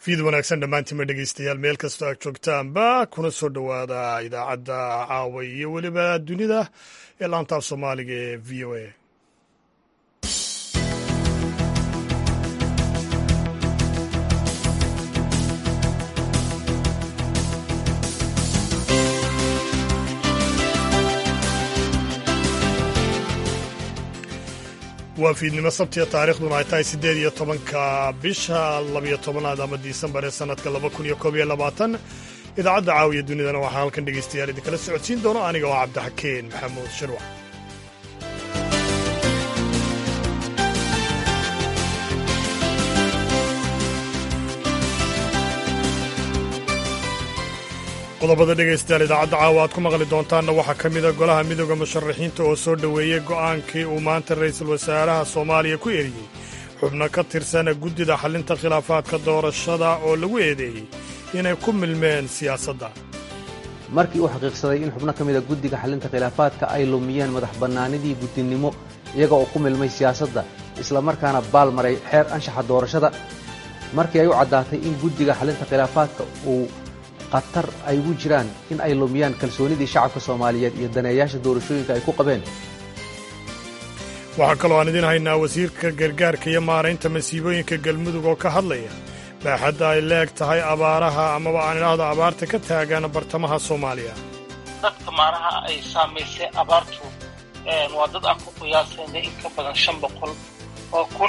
fiid wanaagsan dhammaantiinma dhegaystayaal meel kastoo aad joogtaanba kuna soo dhowaada idaacadda caawa iyo weliba dunida ee laantaaf soomaaliga ee v o a. waa fiidnimo sabtiya taarikhduna ay tahay 18 bisha 12 ama disembar ee sanadka 2021. idaacadda caawiya dunidana waxaa halkan dhegaystayaal idinkala socodsiin doono aniga oo cabdixakeen maxamuud shirwac. qodobada dhegaystayaal idaacadda caawa aad ku maqli doontaanna waxaa ka mida golaha midooda musharaxiinta oo soo dhoweeyey go'aankii uu maanta ra'iisul wasaaraha soomaaliya ku eriyey xubno ka tirsana guddida xallinta khilaafaadka doorashada oo lagu eedeeyey inay ku milmeen siyaasadda. markii uu xaqiiqsaday in xubno ka mida guddiga xallinta khilaafaadka ay lumiyeen madax bannaanidii guddinimo iyaga oo ku milmay siyaasadda isla markaana baal maray xeer anshaxa doorashada, markii ay u caddaatay in guddiga xallinta khilaafaadka uu qatar ay ugu jiraan in ay lumiyaan kalsoonidii shacabka soomaaliyeed iyo daneeyaasha doorashooyinka ay ku qabeen. waxaa kaloo aan idin haynaa wasiirka gargaarka iyo maaraynta masiibooyinka galmudug oo ka hadlaya baaxadda ay leeg tahay abaaraha amaba aan idhaahdo abaarta ka taagan bartamaha soomaaliya. dadka maaraha ay saamaysay abaartu waa dad aan ku qiyaasayna in ka badan 500 oo kun.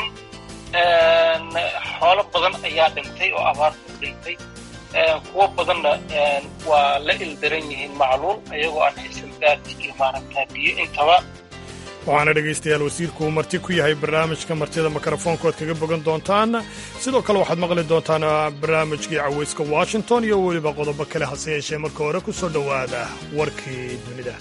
xoolo badan ayaa dhintay oo abaartu dhintay, kuwo badanna waa la ildaran yihiin macluul ayagoo aan haysan gaad iyo maaragtaa biyo intaba. waxaana dhegaystayaal wasiirku uu marti ku yahay barnaamijka martida mikrofoonka oad kaga bogan doontaan. sidoo kale waxaad maqli doontaan barnaamijkii cawayska washington iyo weliba qodobo kale, hase yeeshee marka hore ku soo dhowaada warkii dunida.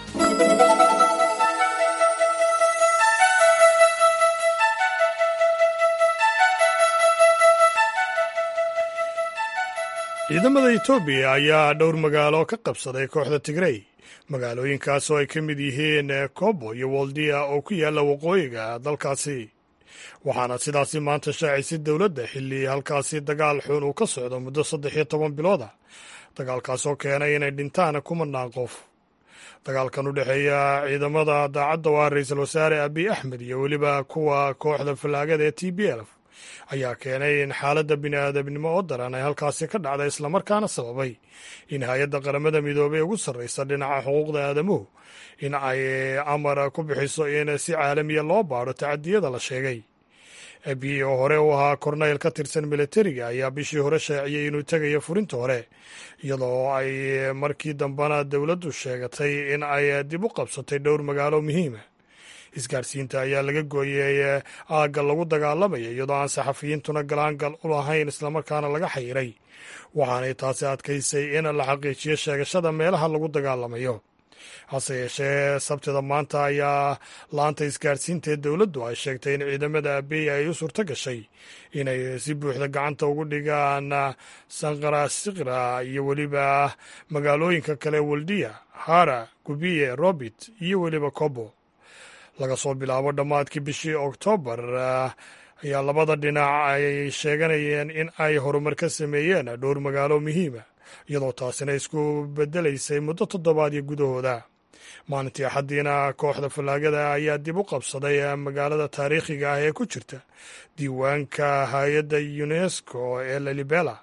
ciidamada etoobiya ayaa dhowr magaalo ka qabsaday kooxda tigrey, magaalooyinkaas oo ay ka mid yihiin kobo iyo woldiya oo ku yaalla waqooyiga dalkaasi, waxaana sidaasi maanta shaacisay dowladda xilli halkaasi dagaal xun uu ka socdo muddo 13 bilooda, dagaalkaas oo keenay inay dhintaan 10 qof. dagaalkan u dhexeeya ciidamada daacadda waa ra'iisul wasaare abiy axmed iyo weliba kuwa kooxda fallaagada ee TPLF ayaa keenay in xaaladda bini'aadamnimo oo daran ay halkaasi ka dhacday, islamarkaana sababay in hay-adda qaramada midoobay ugu sarraysa dhinaca xuquuqda aadamuhu in ay amar ku bixiso in si caalamiya loo baadho tacadiyada la sheegay. abiy oo hore u ahaa korneyl ka tirsan militariga ayaa bishii hore shaaciyey inuu tegayo furinta hore, iyadoo ay markii dambena dowladdu sheegatay in ay dib u qabsatay dhowr magaalo muhiima. isgaarsiinta ayaa laga gooyey aagga lagu dagaalamaya iyadoo aan saxafiyiintuna galaangal u lahayn, islamarkaana laga xayiray, waxaanay taasi adkaysay in la xaqiijiyo sheegashada meelaha lagu dagaalamayo. hase yeeshee sabtida maanta ayaa laanta isgaarsiinta ee dowladdu ay sheegtay in ciidamada abiy ay u suurto gashay inay si buuxda gacanta ugu dhigaan sanqara sikra iyo weliba magaalooyinka kale waldiya, hara, gubiye, robit iyo weliba kobo. laga soo bilaabo dhammaadkii bishii oktoobar ayaa labada dhinac ay sheeganayeen in ay horumar ka sameeyeen dhowr magaalo muhiima, iyadoo taasina isku bedelaysay muddo 7 gudahooda. maalintii axaddiina kooxda fallaagada ayaa dib u qabsaday magaalada taariikhiga ah ee ku jirta diiwaanka hay-adda unesco ee lalibela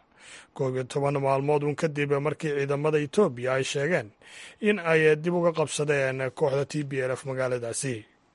11 maalmood uun kadib markii ciidamada etoobiya ay sheegeen in ay dib uga qabsadeen kooxda TPLF magaaladaasi.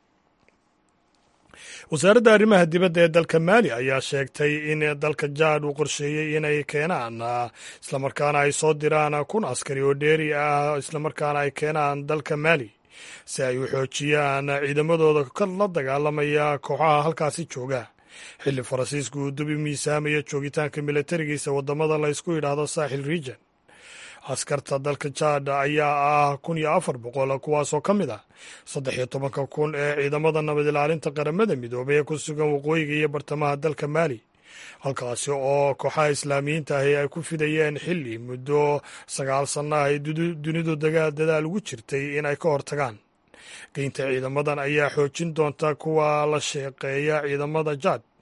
wasaaradda arrimaha dibadda ee dalka maali ayaa sheegtay in dalka jaad uu qorsheeyey inay keenaan islamarkaana ay soo diraan 1,000 askari oo dheeri ah, islamarkaana ay keenaan dalka maali si ay u xoojiyaan ciidamadooda la dagaalamaya kooxaha halkaasi jooga, xilli faransiisku uu dubi miisaamaya joogitaanka militarigiisa waddamada la ysku yidhaahdo saaxil region. askarta dalka jaad ayaa ah 1,400, kuwaasoo ka mid ah 13,000 ee ciidamada nabad ilaalinta qaramada midoobay ee ku sugan waqooyiga iyo bartamaha dalka maali, halkaasi oo kooxaha islaamiyiinta ahi ay ku fidayeen xilli muddo 9 sanno ay dunidu dadaal ugu jirtay in ay ka hortagaan. geynta ciidamadan ayaa xoojin doonta kuwa la shaqeeya ciidamada jaad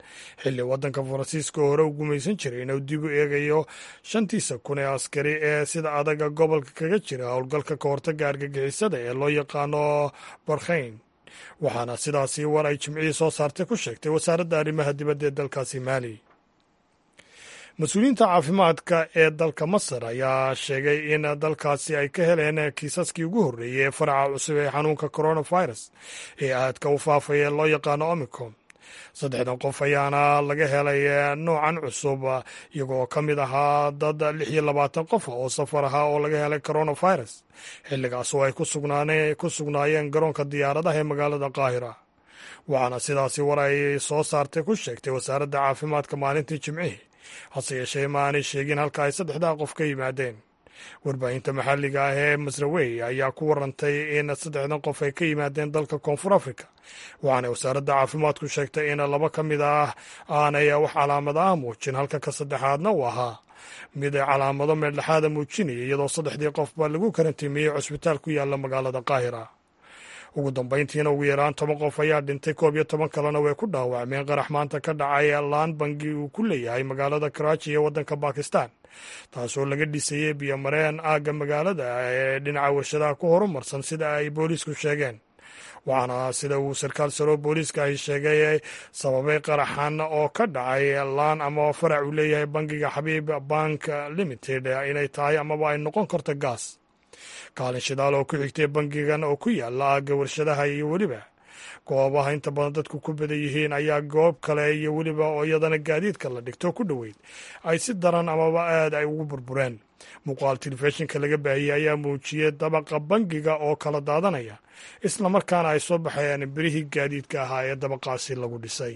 xilli waddanka faransiiska hore u gumaysan jiray inuu dib u eegayo 5,000 ee askari ee sida adaga gobolka kaga jira howlgalka ka hortagga argagixisada ee loo yaqaano barkhayn, waxaana sidaasi war ay jimcihii soo saartay ku sheegtay wasaaradda arrimaha dibadda ee dalkaasi maali. mas-uuliyiinta caafimaadka ee dalka masar ayaa sheegay in dalkaasi ay ka heleen kiisaskii ugu horreeyey ee faraca cusub ee xanuunka coronavirus ee aadka u faafaya loo yaqaano omicron. 3 qof ayaana laga helay noocan cusub, iyagoo ka mid ahaa dad 26 qof oo safar ahaa oo laga helay coronavirus xilligaas oo ay ku sugnaayeen garoonka diyaaradaha ee magaalada qaahira. waxaana sidaasi war ay soo saartay ku sheegtay wasaaradda caafimaadka maalintii jimcihii, hase yeeshee ma aanay sheegin halka ay 3 qof ka yimaadeen. warbaahinta maxalliga ah ee masrawey ayaa ku warantay in 3 qof ay ka yimaadeen dalka koonfur africa, waxaana wasaaradda caafimaadku sheegtay in 2 ka mid ah aanay wax calaamad ah muujin, halka ka saddexaadna uu ahaa mid calaamado meeldhexaada muujinaya, iyadoo 3 qofba lagu karantiimiyey cusbitaal ku yaala magaalada qaahira. ugu dambayntiina ugu yaraan 10 qof ayaa dhintay, 11 kalena way ku dhaawacmeen qarax maanta ka dhacay laan bangi uu ku leeyahay magaalada Karachi ee waddanka Bakistan, taasoo laga dhisayey biyomareen aagga magaalada ee dhinaca warshadaha ku horumarsan sida ay booliisku sheegeen. waxaana sida uu sarkaal saro booliiska ay sheegay sababay qaraxan oo ka dhacay laan ama farac uu leeyahay bangiga Xabiib Bank Limited inay tahay amaba ay noqon karto gaas. kaalin shidaal oo ku xigtay bangigan oo ku yaala aagga warshadaha iyo weliba goobaha inta badan dadku ku badan yihiin ayaa goob kale iyo weliba oo iyadana gaadiidka la dhigto ku dhoweyd ay si daran amaba aad ay ugu burbureen. muuqaal telefishinka laga baahiyey ayaa muujiyey dabaqa bangiga oo kala daadanaya, islamarkaana ay soo baxayaan birihii gaadiidka ahaa ee dabaqaasi lagu dhisay.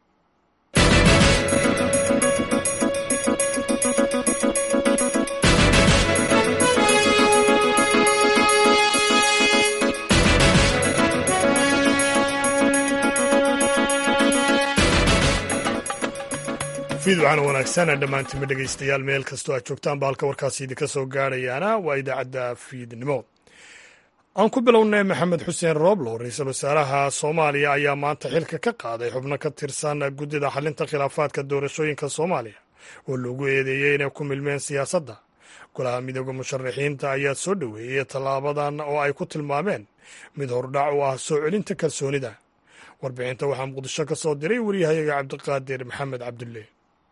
fiidwacana wanaagsan dhammaantiinba dhegaystayaal meel kastoo aad joogtaanba halka warkaasi idinka soo gaadhayaana waa idaacadda fiidnimo. aan ku bilownay maxamed xuseen rooblo, ra-iisul wasaaraha soomaaliya ayaa maanta xilka ka qaaday xubno ka tirsan guddida xalinta khilaafaadka doorashooyinka soomaaliya oo loogu eedeeyey inay ku milmeen siyaasadda. golaha midooda musharaxiinta ayaa soo dhoweeyey tallaabadan oo ay ku tilmaameen mid hordhac u ah soo celinta kalsoonida. warbixinta waxaa muqdisho ka soo diray waryahayaga cabdiqaadir maxamed cabdulle.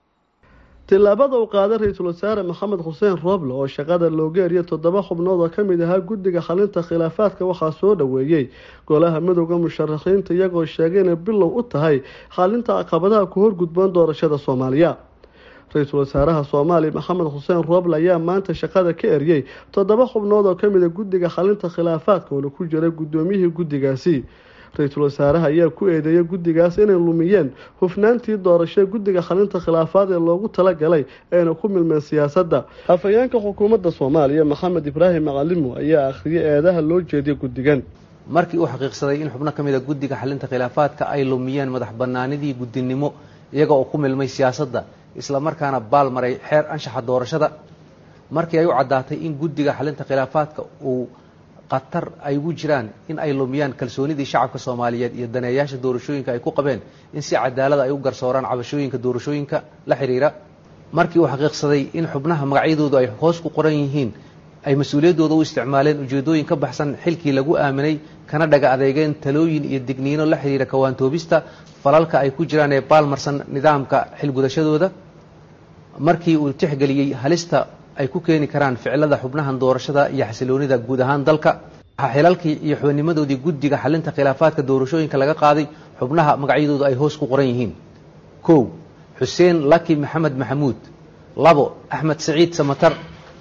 tillaabada uu qaaday ra-iisul wasaare maxamed xuseen rooble oo shaqada looga eriyo 7 xubnood oo ka mid ahaa guddiga xalinta khilaafaadka waxaa soo dhoweeyey golaha midooda musharaxiinta, iyagoo sheegay inay bilow u tahay xalinta caqabadaha ku horgudboon doorashada soomaaliya. ra-iisul wasaaraha soomaaliya maxamed xuseen rooble ayaa maanta shaqada ka eriyey 7 xubnood oo ka mid a guddiga xalinta khilaafaadka oo ku jiray guddoomiyihii guddigaasi. ra-iisul wasaaraha ayaa ku eedeeyay guddigaas inay lumiyeen hufnaantii doorasho guddiga xalinta khilaafaad ee loogu talagalay ayna ku milmeen siyaasadda. afhayeenka xukuumadda soomaaliya maxamed ibraahim macalimo ayaa akhriyay eedaha loo jeediyay guddigan. markii uu xaqiiqsaday in xubno ka mid a guddiga xalinta khilaafaadka ay lumiyeen madax bannaanidii guddinimo iyaga oo ku milmay siyaasadda, isla markaana baal maray xeer anshaxa doorashada, markii ay u caddaatay in guddiga xalinta khilaafaadka uu qatar ay ugu jiraan in ay lumiyaan kalsoonidii shacabka Soomaaliyeed iyo daneeyaasha doorashooyinka ay ku qabeen in si cadaalad ay u garsooraan cabashooyinka doorashooyinka la xiriira, markii uu xaqiiqsaday in xubnaha magacyadoodu ay hoos ku qoran yihiin ay mas'uuliyadooda u isticmaaleen ujeedooyin ka baxsan xilkii lagu aaminay, kana dhaga adeegeen talooyin iyo digniino la xiriira kawaantoobista falalka ay ku jiraan ee baalmarsan nidaamka xilgudashadooda, markii uu tixgeliyey halista ay ku keeni karaan ficilada xubnahan doorashada iyo xasiloonida guud ahaan dalka. waxaa xilalkii iyo xubnimadoodii guddiga xalinta khilaafaadka doorashooyinka laga qaaday xubnaha magacyadoodu ay hoos ku qoran yihiin: 1 xuseen laki maxamed maxamuud, 2 axmed saciid samatar,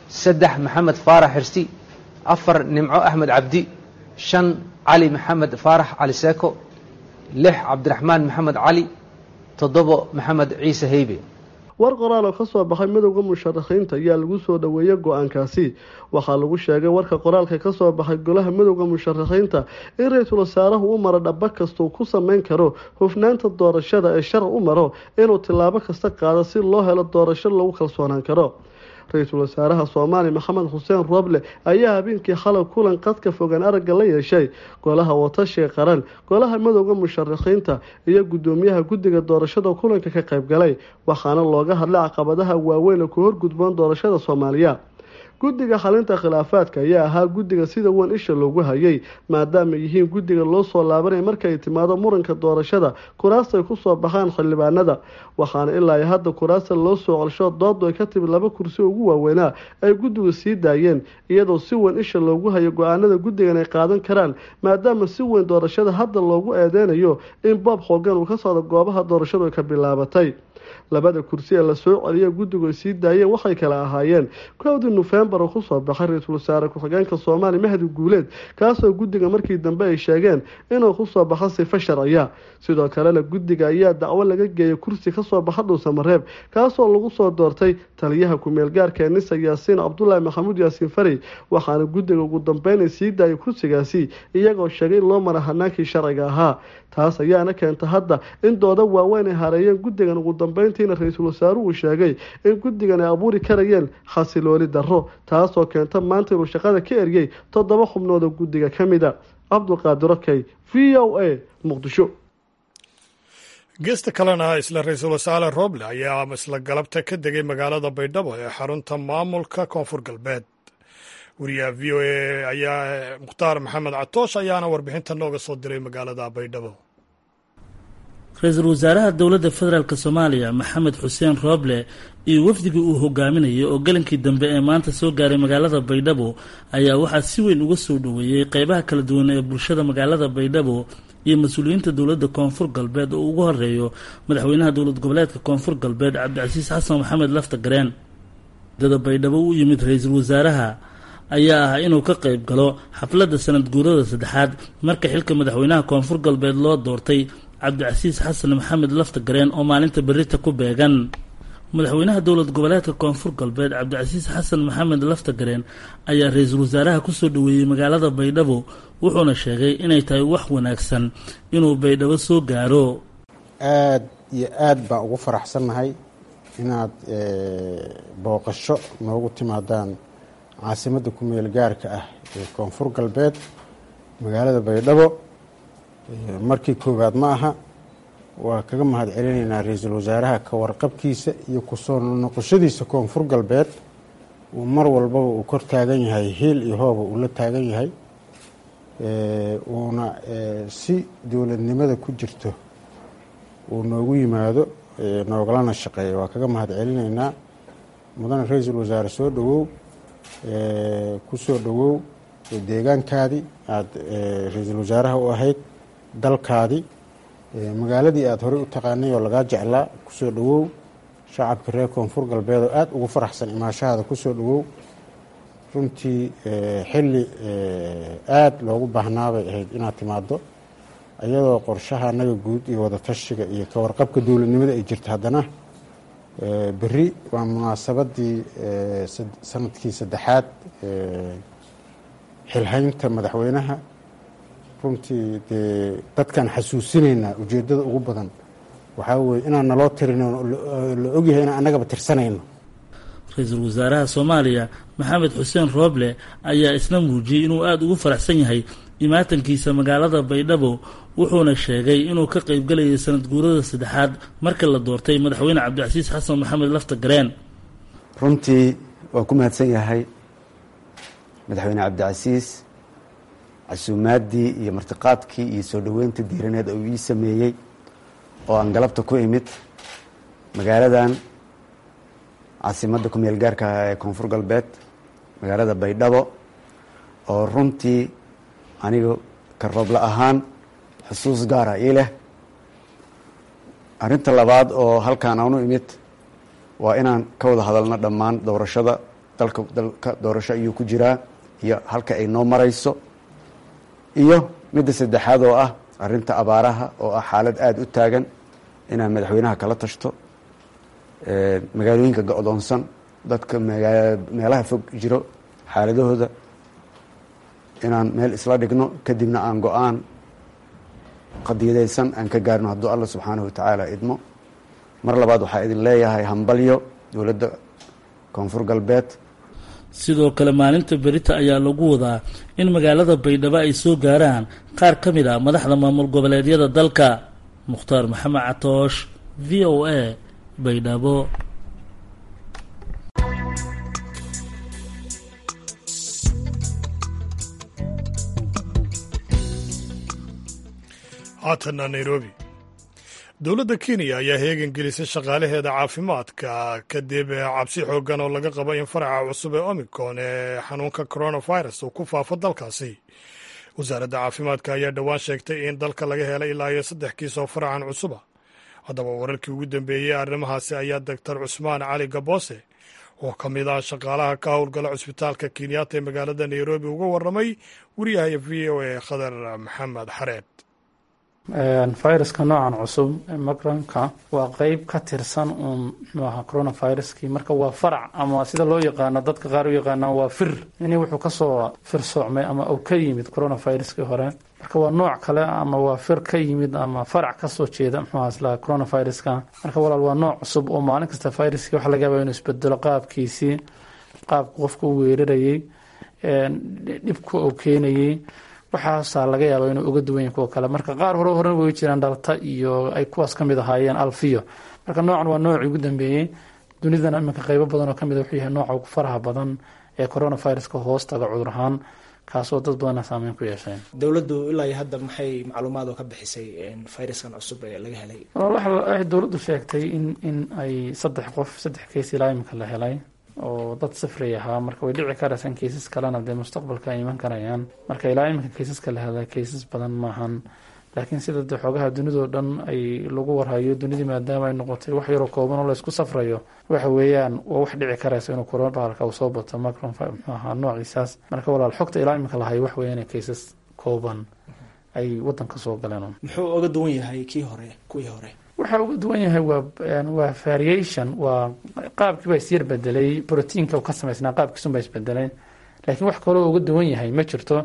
3 maxamed faarax xirsi, 4 nimco axmed cabdi, 5 cali maxamed faarax cali seeko, 6 cabdiraxmaan maxamed cali, 7 maxamed ciise heybe. war qoraal oo ka soo baxay midowga musharaxiinta ayaa lagu soo dhoweeyay go-aankaasi. waxaa lagu sheegay warka qoraalka ka soo baxay golaha midowga musharaxiinta in ra-iisul wasaaruhu u maro dhaba kasta uu ku sameyn karo hufnaanta doorashada ee sharci u maro inuu tillaabo kasta qaado si loo helo doorasho lagu kalsoonaan karo. ra-iisul wasaaraha soomaaliya maxamed xuseen rooble ayaa habeenkii xalay kulan qadka fogaan aragga la yeeshay golaha watashiga qaran golaha midowda musharaxiinta iyo gudoomiyaha guddiga doorashada kulanka ka qayb galay waxaana looga hadlay caqabadaha waaweyn ee ku horgudboon doorashada soomaaliya. guddiga xalinta khilaafaadka ayaa ahaa guddiga sida weyn isha loogu hayay maadaama yihiin guddiga loo soo laabanaya marka ay timaado muranka doorashada kuraasta ay kusoo baxaan xildhibaanada waxaana ilaa hadda kuraasta loo soo celsho doodu ay ka timid 2 kursi ugu waaweynaa ay guddigu sii daayeen iyadoo si weyn isha loogu hayo go-aanada guddigan ay qaadan karaan maadaama si weyn doorashada hadda loogu eedeynayo in boob xoogan uu ka socdo goobaha doorashadu ay ka bilaabatay. 2 kursi ee lasoo celiya guddigu ay sii daayeen waxay kala ahaayeen 1 November oo kusoo baxay ra-iisul wasaare ku-xigeenka Soomaaliya Mahdi Guuleed kaasoo guddiga markii dambe ay sheegeen inuu kusoo baxay sifa sharciya. sidoo kalena guddiga ayaa dacwo laga geeyay kursi ka soo baxay Dhuusamareeb kaasoo lagu soo doortay taliyaha ku-meel gaarka ee Nisa Yaasiin Cabdullaahi Maxamuud Yaasiin Fari waxaana guddiga ugu dambeyn sii daayay kursigaasi iyagoo sheegay loo mara hanaankii sharciga ahaa. taas ayaana keentay hadda in dooda waaweyn ay hareeyeen guddigan ugu dambeyntiina ra-iisul wasaaruhu sheegay in guddigan ay abuuri karayeen xasilooni darro taasoo keenta maanta inuu shaqada ka eriyay 7 xubnood oo guddiga ka mid ah. Cabdulqaadir Okey, VOA, Muqdisho. geesta kalena isla ra-iisul wasaare Rooble ayaa isla galabta ka degay magaalada Baydhabo ee xarunta maamulka Koonfur Galbeed. wariyaha VOA ayaa Mukhtaar Maxamed Catoosh ayaana warbixinta nooga soo diray magaalada Baydhabo. ra-iisul wasaaraha dowladda federaalk Soomaaliya Maxamed Xuseen Rooble iyo wafdigii uu hogaaminayay oo galankii dambe ee maanta soo gaaray magaalada Baydhabo ayaa waxaa si weyn uga soo dhaweeyay qaybaha kala duwan ee bulshada magaalada Baydhabo iyo mas-uuliyiinta dowladda Koonfur Galbeed oo ugu horeeyo madaxweynaha dowlad goboleedka Koonfur Galbeed Cabdicasiis Xasan Maxamed Laftagareen. dada Baydhabo u yimid ra-iisul wasaaraha ayaa ah inuu ka qayb galo xafladda sanad guurada 3aad marka xilka madaxweynaha Koonfur Galbeed loo doortay Cabdicasiis Xasan Maxamed Laftagareen oo maalinta berrita ku beegan. madaxweynaha dowlad goboleedka Koonfur Galbeed Cabdicasiis Xasan Maxamed Laftagareen ayaa ra-iisul wasaaraha ku soo dhaweeyay magaalada Baydhabo wuxuuna sheegay inay tahay wax wanaagsan inuu Baydhabo soo gaaro. aad iyo aad baan ugu faraxsanahay inaad booqasho noogu timaadaan caasimadda ku meel gaarka ah ee Koonfur Galbeed magaalada Baydhabo. markii koowaad ma aha waa kaga mahad celinaynaa ra-iisul wasaaraha ka warqabkiisa iyo ku soo noqoshadiisa Koonfur Galbeed uu mar walbaba uu kor taagan yahay heel iyo hooba uu la taagan yahay uuna si dowladnimada ku jirto uu noogu yimaado noogalana shaqeeya waa kaga mahad celinaynaa. mudane ra-iisul wasaare soo dhawow ku soo dhawow deegaankaadii aada ra-iisul wasaaraha u ahayd dalkaadii magaaladii aada horey u taqaanay oo lagaa jeclaa ku soo dhawow. shacabka reer Koonfur Galbeed oo aada ugu faraxsan imaashahaada ku soo dhawow. runtii xilli aada loogu baahnaabay ahayd inaad timaado iyadoo qorshaha anaga guud iyo wadatashiga iyo ka warqabka dowladnimada ay jirta. haddana berri waa munaasabadii sanadkii 3aad xilhaynta madaxweynaha. runtii dee dadkaan xasuusinaynaa ujeeddada ugu badan waxaa weeye inaan naloo tirin la ogyahay inaan annagaba tirsanayno. ra-iisul wasaaraha Soomaaliya Maxamed Xuseen Rooble ayaa isna muujiyey inuu aada ugu faraxsan yahay imaatankiisa magaalada Baydhabo wuxuuna sheegay inuu ka qayb galayay sanad guurada 3aad marka la doortay madaxweyne Cabdicasiis Xasan Maxamed Laftagareen. runtii waa ku mahadsan yahay madaxweyne Cabdicasiis casuumaadii iyo martiqaadkii iyo soo dhaweynta diiraneed oo ii sameeyey oo aan galabta ku imid magaaladan caasimadda ku meel gaarka ee Koonfur Galbeed magaalada Baydhabo oo runtii aniga ka Rooble ahaan xusuus gaar ah ii leh. arrinta labaad oo halkaan aanu imid waa inaan ka wada hadalno dhammaan doorashada dalka doorasho ayuu ku jiraa iyo halka ay noo marayso iyo midda 3aad oo ah arrinta abaaraha oo ah xaalad aada u taagan inaan madaxweynaha kala tashto magaalooyinka go'doonsan dadka meelaha fog jiro xaaladahooda inaan meel isla dhigno kadibna aan go-aan qadiyadaysan aan ka gaarno hadduu alla subxaanahu watacaala idmo. mar labaad waxaa idin leeyahay hambalyo dowladda koonfur galbeed. sidoo kale maalinta berita ayaa lagu wadaa in magaalada baydhabo ay soo gaaraan qaar ka mid a madaxda maamul goboleedyada dalka. mukhtaar maxamed catoosh, v o a, baydhabo. haatana nairobi. dowladda kenya ayaa heegan gelisay shaqaalaheeda caafimaadka kadib cabsi xoogan oo laga qabo in faraca cusub ee omicron ee xanuunka coronavirus uu ku faafo dalkaasi. wasaaradda caafimaadka ayaa dhowaan sheegtay in dalka laga helay ilaa iyo 3 kiis oo faracan cusuba. haddaba wararkii ugu dambeeyey arrimahaasi ayaa doctor cusmaan cali gaboose oo ka mid ah shaqaalaha ka howlgala cusbitaalka kenyatta ee magaalada nairobi uga warramay wariyaha v o a khadar maxamed xareed. viruska noocan cusub macronka waa qeyb ka tirsan uun mxuaha coronaviruskii, marka waa farac ama sida loo yaqaano dadka qaar u yaqaanaan waa fir, ini wuxuu kasoo firsoocmay ama uu ka yimid coronaviruskii hore, marka waa nooc kale ama waa fir ka yimid ama farac kasoo jeeda mxuaha isla coronaviruska. marka walaal waa nooc cusub oo maalin kasta viruskii waxa laga yaaba inuu isbedelo qaabkiisii, qaabka qofka u weerarayay, dhibka uu keenayay, waxaasaa laga yaaba inuu uga duwan yahay kuwa kale. marka qaar hore way jiraan dhalta iyo ay kuwaas ka mid ahaayeen alfiyo. marka noocan waa noocii ugu dambeeyey dunidana iminka qeybo badan oo kamid wuxuu yahay nooca ugu faraha badan ee coronaviruska hoostaga cudur ahaan, kaasoo dad badana saameyn ku yeesheen. dowladdu ilaa hadda maxay macluumaad oo ka bixisay viruskan cusub ee laga helay? waxay dowladdu sheegtay in ay 3 keys ilaa iminka la helay oo dad safray ahaa, marka way dhici karaysan kaysas kalena dee mustaqbalka ay iman karayaan. marka ilaa iminka kaysaska la helay kaysas badan maahan, laakiin sida dee xoogaha dunidao dhan ay lagu warhayo, dunidii maadaama ay noqotay wax yaroo kooban oo laysku safrayo, waxa weeyaan waa wax dhici karaysa inuu coronavirus uu soo bato macron mxuaha noociisaas. marka walaal xogta ilaa iminka lahayo wax weeyaan kaysas kooban ay wadanka soo galeen. muxuu uga duwan yahay kuwii hore? waxa uga duwan yahay waa variation, waa qaabkii baa isyar bedelay, proteinka ka samaysnaa qaabkiisunbaa isbedelay, laakiin wax kaloo uga duwan yahay ma jirto.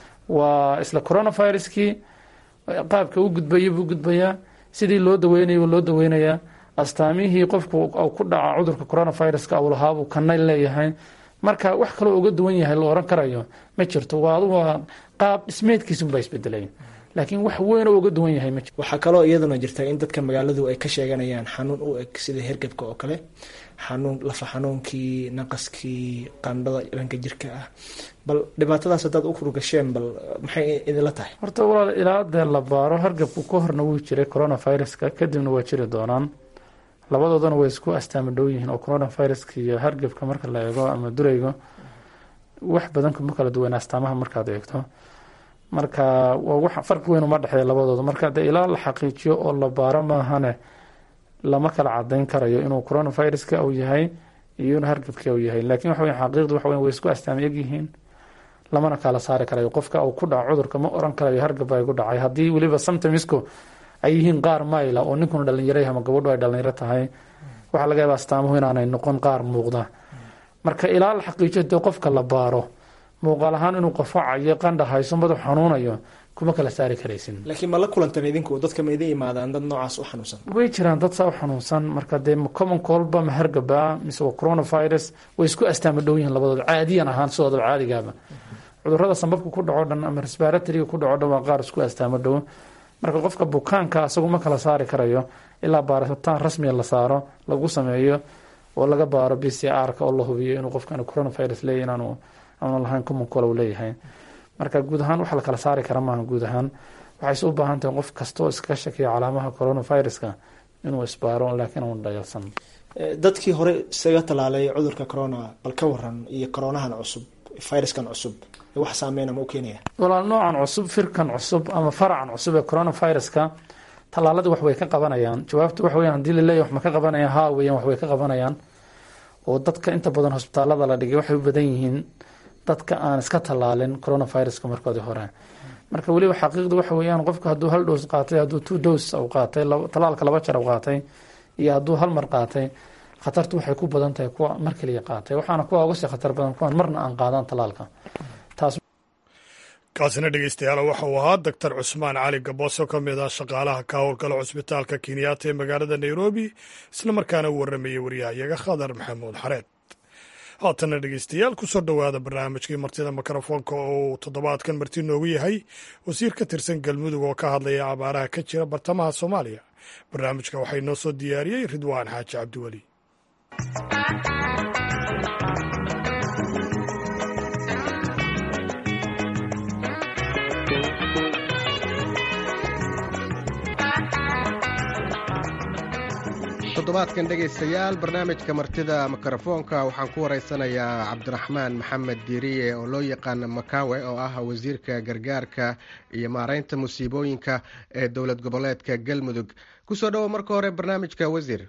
waa isla coronaviruskii qaabka u gudbayay buu gudbayaa, sidii loo daweynayay loo daweynayaa, astaamihii qofku ku dhaca cudurka coronaviruska uu lahaabuu kana leeyahay. marka wax kaloo uga duwan yahay la oran karayo ma jirto. waa qaab dhismeedkiisunbaa isbedelay, laakiin wax weyn oo uga duwan yahay ma jiro. waxaa kaloo iyaduna jirta in dadka magaaladu ay ka sheeganayaan xanuun u eg sida hergebka oo kale, lafa xanuunkii, naqaskii, qandhada dhanka jirka ah. bal dhibaatadaas haddaad u furgasheen, bal maxay idinla tahay? horta walaal ilaa dee la baaro hergebku ka horna wuu jiray coronaviruska, kadibna waa jiri doonaan. labadoodana way isku astaama dhow yihiin oo coronaviruska iyo hergebka marka la eego ama duraygo wax badan kuma kala duwan astaamaha markaad eegto. marka waa wax farqi weyn uma dhexeeya labadooda. marka dee ilaa la xaqiijiyo oo la baaro maahane lama kala cadeyn karayo inuu coronaviruska uu yahay iyo inuu hergebka uu yahay. laakiin waxa weyn xaqiiqdu waxa weyn way isku astaama eg yihiin, lamana kala saari karayo. qofka uu ku dhaco cudurka ma oran karayo hergeb ay ku dhacay, haddii weliba symptomsku ay yihiin qaar mayla oo ninkuna dhalinyaro ama gabadhu ay dhalinyaro tahay, waxaa laga yaaba astaamuhu inaanay noqon qaar muuqda. marka ilaa la xaqiijiyo dee qofka la baaro muuqaal ahaan inuu qafacayo, qandha hayso, madax xanuunayo, kuma kala saari karaysin. laakiin ma la kulantan idinku dadka ma idin imaadaan dad noocaas u xanuunsan? way jiraan dad saa u xanuunsan. marka dee common coldba ma hergeba mise waa coronavirus, way isku astaama dhow yihiin labadooda caadiyan ahaan sidooda caadigaaba. cudurada sambabka ku dhaco dhan ama respiratoryga ku dhaco dhan waa qaar isku astaama dhow. marka qofka bukaanka asagu ma kala saari karayo ilaa baaritaan rasmiya la saaro, lagu sameeyo oo laga baaro PCR-ka oo la hubiyo inuu qofkan coronavirus leeyahay inaanu lahayn common cold uu leeyahay. marka guud ahaan waxa la kala saari kara maaha. guud ahaan waxayse u baahan tahay qof kasta oo iskaga shakiya calaamaha coronaviruska inuu isbaaro, laakiin uun dhayalsan. dadkii hore isaga talaalay cudurka corona bal ka waran, iyo coronahan cusub, viruskan cusub, wax saameyn ma u keenaya? walaal noocan cusub, firkan cusub ama faracan cusub ee coronaviruska, talaalada wax way ka qabanayaan. jawaabtu waxa weeyaan haddii la leeyahay wax ma ka qabanayaan, haa weeyaan wax way ka qabanayaan. oo dadka inta badan hosbitaalada la dhigay waxay u badan yihiin dadka aan iska talaalin coronaviruska markoodii hore. marka weliba xaqiiqdu waxa weeyaan qofka hadduu 1 dose qaatay, hadduu 2 dose uu qaatay, talaalka 2 jeer uu qaatay, iyo hadduu 1 mar qaatay, khatartu waxay ku badan tahay kuwa mar kaliya qaatay. waxaana kuwa uga sii khatar badan kuwan marna aan qaadan talaalka. kaasina dhegeystayaal waxa uu ahaa doctor cusmaan cali gaboose oo ka mid ah shaqaalaha ka howlgala cusbitaalka kenyatta ee magaalada nairobi, isla markaana u warramayay wariyahayaga khadar maxamuud xareed. haatana dhegeystayaal kusoo dhowaada barnaamijkii martida mikrofoonka oo uu toddobaadkan marti noogu yahay wasiir ka tirsan galmudug oo ka hadlaya abaaraha ka jira bartamaha soomaaliya. barnaamijka waxay noo soo diyaariyey ridwaan xaaji cabdiweli. toddobaadkan dhegaystayaal barnaamijka martida mikrofoonka waxaan ku waraysanayaa cabdiraxmaan maxamed diiriye oo loo yaqaana makaawe oo ah wasiirka gargaarka iyo maaraynta musiibooyinka ee dowlad goboleedka galmudug. kusoo dhowo marka hore barnaamijka wasiir.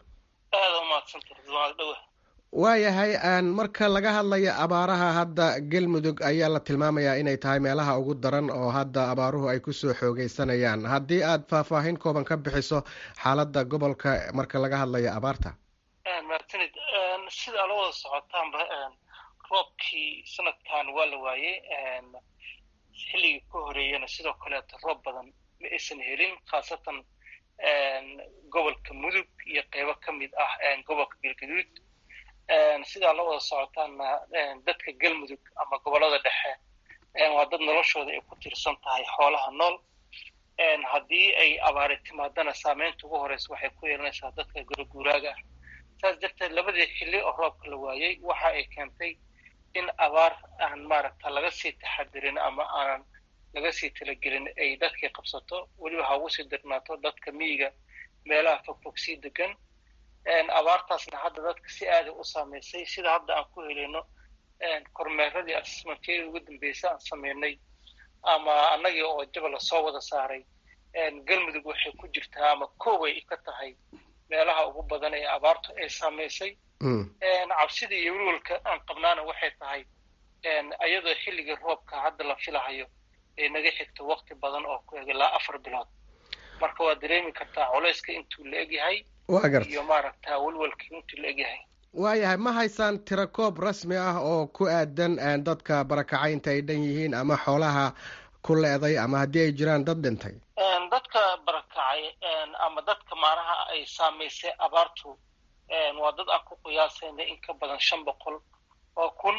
waayahay, marka laga hadlayo abaaraha hadda galmudug ayaa la tilmaamayaa inay tahay meelaha ugu daran oo hadda abaaruhu ay kusoo xoogeysanayaan. haddii aad faahfaahin kooban ka bixiso xaaladda gobolka marka laga hadlayo abaarta. martinid sida ala wada socotaanba roobkii sanadkan waa la waayey, xilligii ka horeeyana sidoo kaleeto roob badan ma aysan helin, khaasatan gobolka mudug iyo qeybo ka mid ah gobolka galgaduud. sidaa la wada socotaanna dadka galmudug ama gobolada dhexe waa dad noloshooda ay ku tiirsan tahay xoolaha nool. haddii ay abaari timaadana saameynta ugu horeysa waxay ku yeelanaysaa dadka guraguuraaga ah. saas darteed labadii xilli oo roobka la waayey waxa ay keentay in abaar aan maaragta laga sii taxadirin ama aanan laga sii talagelin ay dadkii qabsato, weliba ha ugu sii dirnaato dadka miyiga meelaha fogfog sii degan. abaartaasna hadda dadka si aada u saameysay, sida hadda aan ku helayno kormeeradii asmankeedii ugu dambeysay aan sameynay ama annagii oo jabal lasoo wada saaray. galmudug waxay ku jirtaa ama koobay ka tahay meelaha ugu badan ee abaartu ay saameysay. cabsida iyo welwalka aan qabnaana waxay tahay iyadoo xilligii roobka hadda la filahayo ay naga xigto waqti badan oo ku eg ilaa 4 bilood. marka waa dareemi kartaa culayska intuu la egyahay iyo maaragtaa welwalka intuu la egyahay. waayahay, ma haysaan tirakoob rasmi ah oo ku aadan dadka barakacay inta ay dhan yihiin ama xoolaha ku leeday ama haddii ay jiraan dad dhintay? dadka barakacay ama dadka maanaha ay saamaysay abaartu waa dad aan ku qiyaasayna in ka badan 500 oo kun.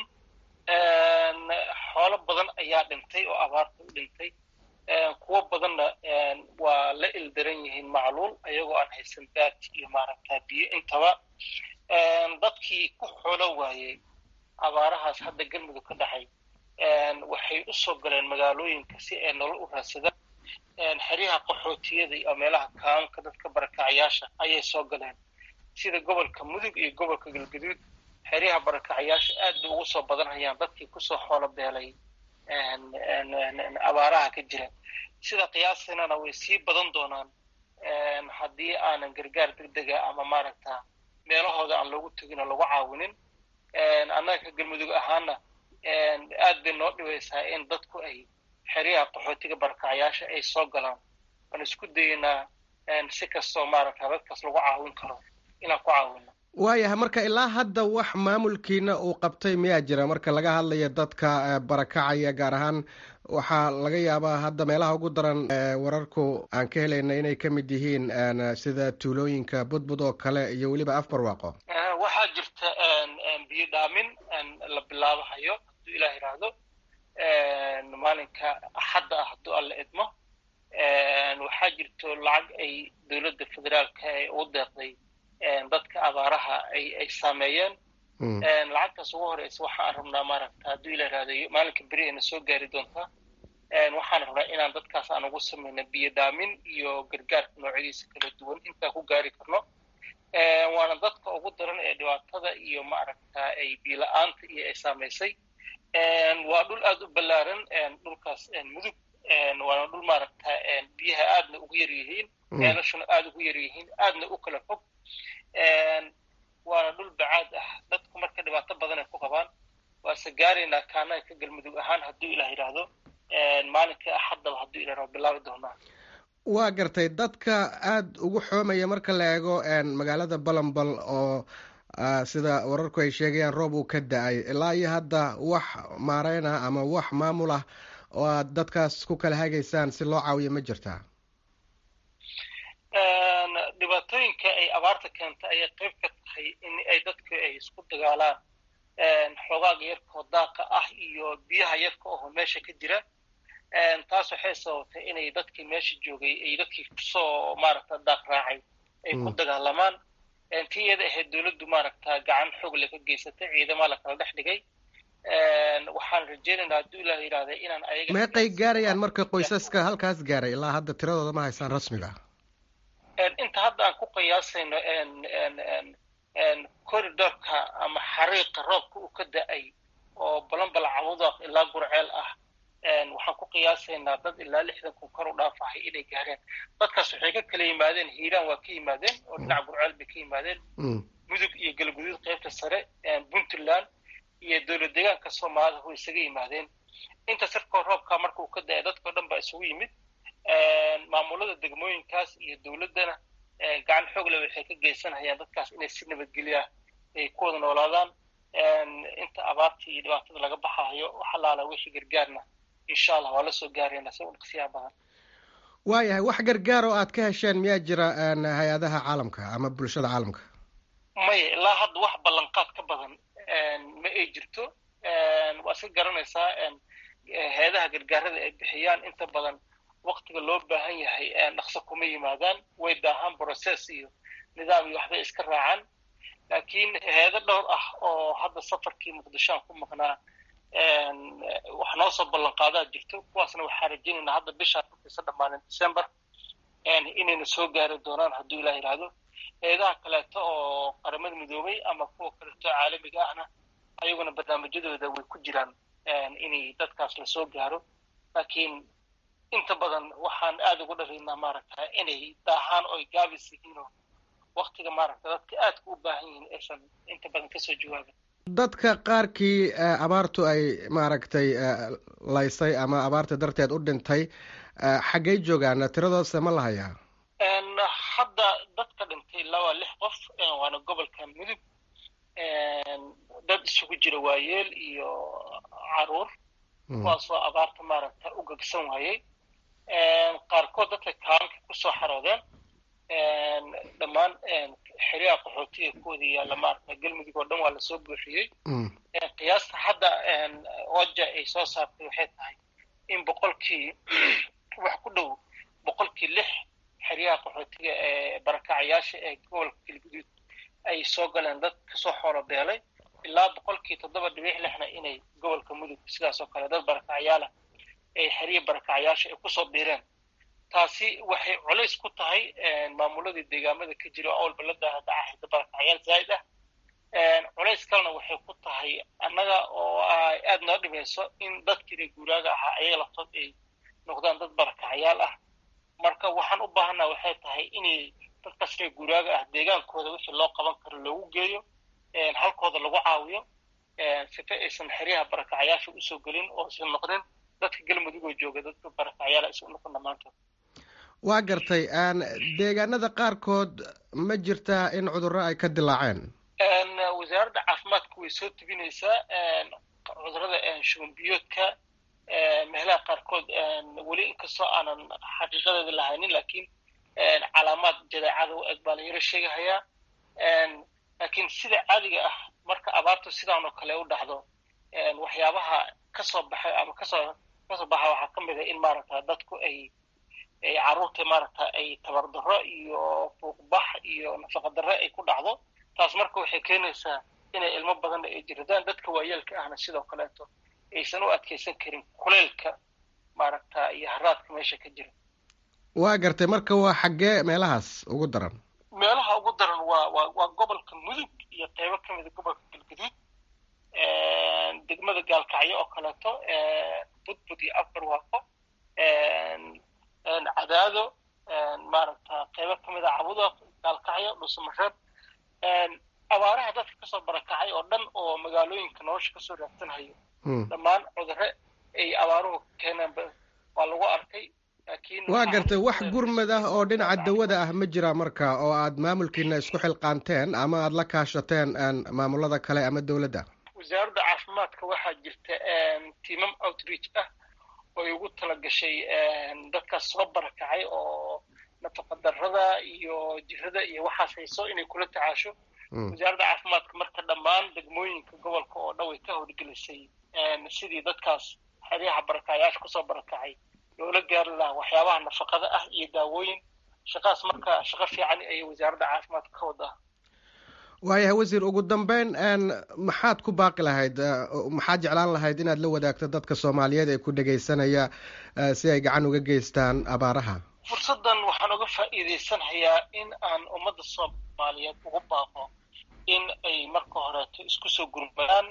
xoolo badan ayaa dhintay oo abaarta u dhintay. kuwo badanna waa la ildaran yihiin macluul ayagoo aan haysan daad iyo maaragtaa biyo intaba. dadkii ku xoolo waayey abaarahaas hadda galmudug ka dhacay waxay u soo galeen magaalooyinka si ay nolol u raadsadaan. xeryaha qaxootiyada iyo meelaha kaanka dadka barakacayaasha ayay soo galeen, sida gobolka mudug iyo gobolka galgaduud. xeryaha barakacayaasha aad bay ugu soo badanhayaan dadkii kusoo xoolo beelay abaaraha ka jira. sida qiyaasinana way sii badan doonaan haddii aanan gargaar degdega ama maaragtaa meelahooda aan loogu tegin oo lagu caawinin. annaga ka galmudug ahaana aad bay noo dhibaysaa in dadku ay xeryaha qaxootiga barakacayaasha ay soo galaan. waan isku dayeynaa si kastoo maaragtaa dadkaas lagu caawin karo inaan ku caawino. waayahay, marka ilaa hadda wax maamulkiina uu qabtay miyaa jira marka laga hadlayo dadka barakacaya? gaar ahaan waxaa laga yaabaa hadda meelaha ugu daran wararku aan ka helayna inay ka mid yihiin sida tuulooyinka budbud oo kale iyo weliba afbarwaaqo. waxaa jirta biyo dhaamin la bilaabahayo hadduu ilaah yidhaahdo maalinka axadda ah hadduu alla idmo. waxaa jirto lacag ay dowladda federaalka ay ugu deeqday dadka abaaraha ay saameeyeen. lacagtaas ugu horeysa waxaan rabnaa maaragta hadduu ila raadayo maalinka beri ayna soo gaari doontaa. waxaan rabnaa inaan dadkaas aan ugu samayno biyo dhaamin iyo gargaarka noocyadiisa kala duwan intaan ku gaari karno. waana dadka ugu daran ee dhibaatada iyo maaragta ay biyo-la-aanta iyo ay saamaysay. waa dhul aada u ballaaran dhulkaas mudug. waana dhul maaragta biyaha aadna ugu yar yihiin, ceelashuna aada ugu yar yihiin, aadna u kala fog. waana dhul bacaad ah, dadku marka dhibaato badan ay ku qabaan. waase gaaraynaa kaanaga ka galmudug ahaan hadduu ilaah yidhaahdo maalinka axaddaba hadduu ilaah bilaabi doonaa. waa gartay, dadka aada ugu xoomaya marka la eego magaalada balambal oo sida wararku ay sheegayaan roob uu ka da-ay. ilaa iyo hadda wax maareyn ah ama wax maamul ah oo aad dadkaas ku kala hagaysaan si loo caawiyo ma jirtaa? dhibaatooyinka ay abaarta keenta ayay qayb ka tahay in ay dadku ay isku dagaalaan xoogaaga yarkoo daaqa ah iyo biyaha yarka oo meesha ka jira taas waxay sababtay inay dadkii meesha joogay ay dadkii kusoo maaragta daaq raacay ay ku dagaalamaan tii iyada ahayd dowladdu maaragta gacan xoog le ka geysatay ciidama la kala dhex dhigay waxaan rajaynaynaa hadduu ilaah yidhaahda inaan ayaga meeqay gaarayaan marka qoysaska halkaas gaaray ilaa hadda tiradooda ma haysaan rasmiga inta hadda aan ku qiyaasayno corridorka ama xariiqa roobka uu ka da-ay oo balanbal camudaaq ilaa gurceel ah waxaan ku qiyaasaynaa dad ilaa 60 kun kor u dhaafahay inay gaareen dadkaas waxay ka kala yimaadeen hiiraan waa ka yimaadeen oo dhinaca gurceel bay ka yimaadeen mudug iyo galguduud qaybta sare puntland iyo dowlad deegaanka soomaalida way isaga yimaadeen inta sirkoo roobka marka uu ka da-ay dadkao dhan baa isugu yimid maamulada degmooyinkaas iyo dowladdana gacan xoog leh waxay ka geysanayaan dadkaas inay si nabadgelya ay ku wada noolaadaan inta abaartii iyo dhibaatada laga baxayo wax allaala wixii gargaarna insha allah waa la soo gaarayna si u dhaqsiyaa badan waayahay wax gargaar oo aad ka hesheen miyaa jira hay-adaha caalamka ama bulshada caalamka maya ilaa hadda wax ballanqaad ka badan ma ay jirto waa iska garanaysaa hay-adaha gargaarada ay bixiyaan inta badan waqtiga loo baahan yahay dhaqso kuma yimaadaan way daahaan process iyo nidaam iyo waxbay iska raacaan laakiin hay-ado dhowr ah oo hadda safarkii muqdishoan ku maqnaa wax noo soo ballanqaadaa jirto kuwaasna waxaa rajaynaynaa hadda bishaan markaysa dhammaanin December inayna soo gaari doonaan hadduu ilaah yidhaahdo hay-adaha kaleeto oo qaramada midoobay ama kuwa kaleeto caalamiga ahna ayaguna barnaamijyadooda way ku jiraan inay dadkaas la soo gaaro laakiin inta badan waxaan aada ugu dharaynaa maaragta inay daahaan oo gaabis yihiin oo waqtiga maaragta dadka aadka u baahan yihiin aysan inta badan kasoo jawaabin dadka qaarkii abaartu ay maaragtay laysay ama abaarta darteed u dhintay xaggay joogaan tiradoodse ma la hayaa hadda dadka dhintay ilaa waa 6 qof waana gobolka mudug dad isugu jira waayeel iyo caruur kuwaasoo abaarta maaragta u gegsan waayey qaarkood dadka kaalinka kusoo xaroodeen dhammaan xeryaha qaxootiga kuwada yaalla maaragta galmudug oo dhan waa lasoo buuxiyey qiyaasta hadda oja ay soo saartay waxay tahay in boqolkii wax ku dhow 6% xeryaha qaxootiga ee barakacayaasha ee gobolka galguduud ay soo galeen dad kasoo xoolo beelay ilaa 7.6 inay gobolka mudug sidaas oo kale dad barakacayaala ay xeryaha barakacayaasha ay kusoo biireen taasi waxay culays ku tahay maamuladii deegaamada ka jira oo balada hadda ahayda barakacayaal zaid ah culays kalena waxay ku tahay annaga oo aad noo dhimayso in dadkii guuraaga ahaa ayaga laftood ay noqdaan dad barakacayaal ah marka waxaan u baahanaa waxay tahay inay dadkaas reer guuraaga ah deegaankooda wixii loo qaban karo loogu geeyo halkooda lagu caawiyo sifa aysan xeryaha barakacayaasha usoo gelin oo isan noqdin dadka galmudug oo jooga dadka barakacayaala isu noqon dhammaantood waa gartay deegaanada qaarkood ma jirtaa in cudurro ay ka dilaaceen wasaaradda caafimaadka way soo tebinaysaa cudurrada shuban biyoodka meelaha qaarkood weli inkastoo aanan xaqiiqadeeda lahaynin laakiin calaamaad jadeecada u eg baa la yaro sheegahayaa laakiin sida caadiga ah marka abaartu sidaan oo kale u dhacdo waxyaabaha kasoo baxay ama kasoo baxa waxaa ka mid ah in maaragta dadku ay carruurta maaragta ay tabardarro iyo fuuqbax iyo nafaqadarro ay ku dhacdo taas marka waxay keenaysaa inay ilmo badanna ay jiradaan dadka waayeelka ahna sidoo kaleeto aysan u adkaysan karin kuleylka maaragta iyo haraadka meesha ka jira waa gartay marka waa xaggee meelahaas ugu daran meelaha ugu daran waa gobolka mudug iyo qaybo ka mida gobolka galguduud degmada gaalkacyo oo kaleeto budbud iyo afbarwaaqo cadaado maaragta qaybo ka mida cabuda gaalkacyo dhuusamareeb abaaraha dadka kasoo barakacay oo dhan oo magaalooyinka nolosha kasoo raadsanhayo dhammaan cudurre ay abaaruhu keenaan waa lagu arkay waa gartay wax gurmad ah oo dhinaca dawada ah ma jira marka oo aad maamulkiina isku xilqaanteen ama aad la kaashateen maamulada kale ama dowladda wasaaradda caafimaadka waxaa jirta tiimam outreach ah oo ay ugu talagashay dadkaas soo barakacay oo nafaqa darrada iyo jirada iyo waxaas hayso inay kula tacaasho wasaaradda caafimaadka marka dhammaan degmooyinka gobolka oo dhan way ka howlgelisay sidii dadkaas xeryaha barakacayaasha kusoo barakacay loola gaari lahaa waxyaabaha nafaqada ah iyo daawooyin shaqaas marka shaqo fiican ayay wasaaradda caafimaadka ka wadaa. waayahay wasiir, ugu dambeyn maxaad ku baaqi lahayd, maxaad jeclaan lahayd inaad la wadaagto dadka soomaaliyeed ee ku dhegaysanaya si ay gacan uga geystaan abaaraha? fursaddan waxaan uga faa'iidaysanayaa in aan ummadda soomaaliyeed ugu baaqo in ay marka horeeto isku soo gurmadaan,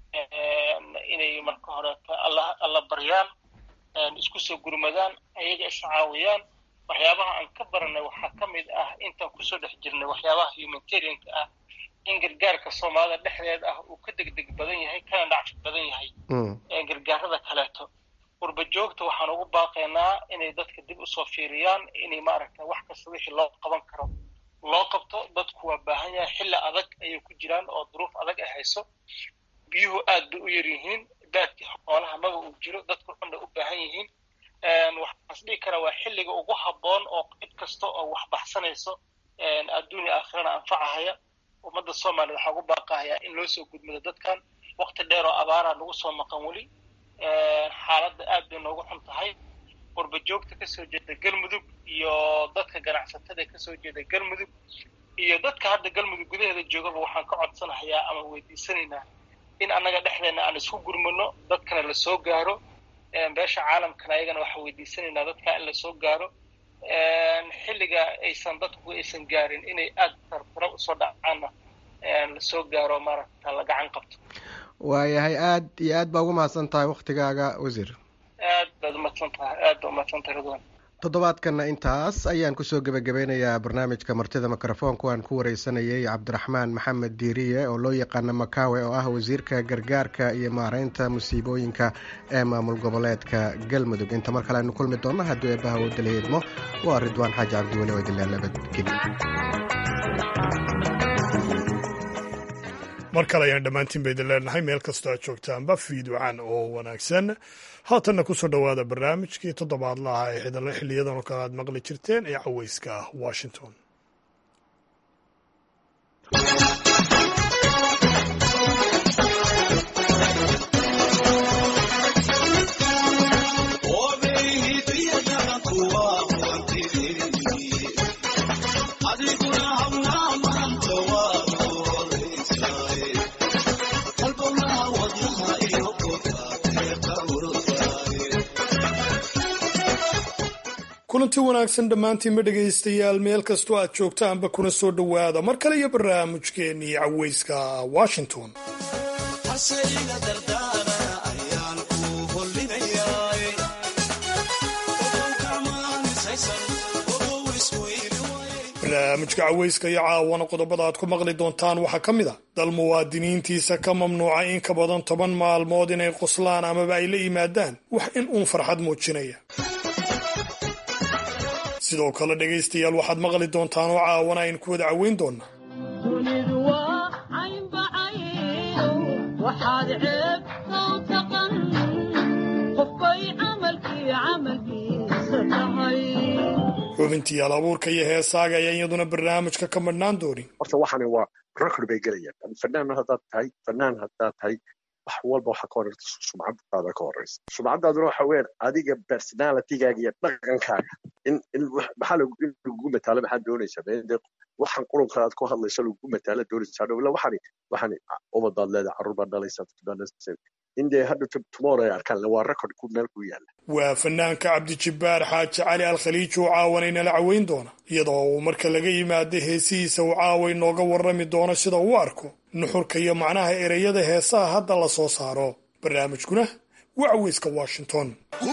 inay marka horeeto alla baryaan, isku soo gurmadaan, ayaga iscaawiyaan. waxyaabaha aan ka baranay waxaa ka mid ah intaan kusoo dhex jirnay waxyaabaha humanitarianka ah in gargaarka soomaalida dhexdeed ah uu ka degdeg badan yahay kana dhacfi badan yahay gargaarada kaleeto. qurba joogta waxaan ugu baaqaynaa inay dadka dib usoo fiiriyaan, inay maaragta wax kasta wixii loo qaban karo loo qabto. dadku waa baahan yahay, xilli adag ayay ku jiraan oo duruuf adag ay hayso, biyuhu aad bay u yar yihiin, baadkii xoolaha maba uu jiro, dadku cunna u baahan yihiin. waxaas dhihi karaa waa xilliga ugu habboon oo cid kasta oo wax baxsanayso adduun iyo aakhirana anfacahaya. ummadda soomaaliya waxaa ugu baaqahayaa in loo soo gudmado dadkan. waqti dheer oo abaaraa nagu soo maqan weli, xaaladda aad bay noogu xun tahay. qurba joogta kasoo jeeda galmudug iyo dadka ganacsatada kasoo jeeda galmudug iyo dadka hadda galmudug gudaheeda joogaba waxaan ka codsanahayaa ama weydiisanaynaa in annaga dhexdeena aan isku gurmano, dadkana la soo gaaro. beesha caalamkana ayagana waxaan weydiisanaynaa dadka in la soo gaaro. xilliga dadku aysan gaarin inay aad tartaro usoo dhacaanna la soo gaaro, maaragta la gacan qabto. waayahay, aad iyo aad baa ugu mahadsan tahay waktigaaga wasiir. aad baad umahadsantahay, aad baa umahadsantahay ridwan. toddobaadkana intaas ayaan kusoo gebagabeynayaa barnaamijka martida mikrofoonku aan ku wareysanayay cabdiraxmaan maxamed diiriye oo loo yaqaano makaawe oo ah wasiirka gargaarka iyo maareynta musiibooyinka ee maamul goboleedka galmudug. inta mar kale aynu kulmi doonno hadduu eebbaha wadala idmo. waa ridwaan xaaji cabdiweli oo idinlaa nabadgelyo. mar kale ayaan dhammaantiin ba idin leenahay meel kastoo aad joogtaanba fiiducan oo wanaagsan. haatanna kusoo dhowaada barnaamijkii toddobaadlaha ee xiliyadan oo kale aad maqli jirteen ee caweyska Washington. kulanti wanaagsan dhammaantiinba dhegaystayaal meel kastoo aad joogtaanba kuna soo dhowaada mar kale iyo barnaamijkeennii caweyska Washington. barnaamijka caweyska iyo caawana qodobada aad ku maqli doontaan waxaa ka mid a dal muwaadiniintiisa ka mamnuuca in ka badan 10 maalmood inay qoslaan amaba ay la yimaadaan wax in uun farxad muujinaya. sidoo kale dhegaystayaal waxaad maqli doontaan oo caawana aynu ku wada caweyn doonaa xubintiyaal abuurka iyo heesaaga ayaa iyaduna barnaamijka ka madhnaan doonin. horta waxani waa record bay gelayaan. fanaan haddaad tahay wax walba waxa ka horeysa sumcadaada ka horeysa. sumcadaaduna waxa weyn adiga personalitygaaga iyo dhaqankaaga in maxaa lagu mataalo maxaad doonaysaa waxaan qurunka aad ku hadlayso lagu mataalo doonaysaa dhowla waxani ubadaad leedahay carruur baad dhalaysaa indee hadda tomorrow ay arkaan waa record ku meel ku yaala. waa fanaanka cabdijibbaar xaaji cali alkhaliij oo caawanayna la caweyn doona iyadoo uu marka laga yimaado heesihiisa uu caaway nooga warrami doono sida uu arko nuxurka iyo macnaha ereyada heesaha hadda la soo saaro. barnaamijkuna waa caweyska Washington.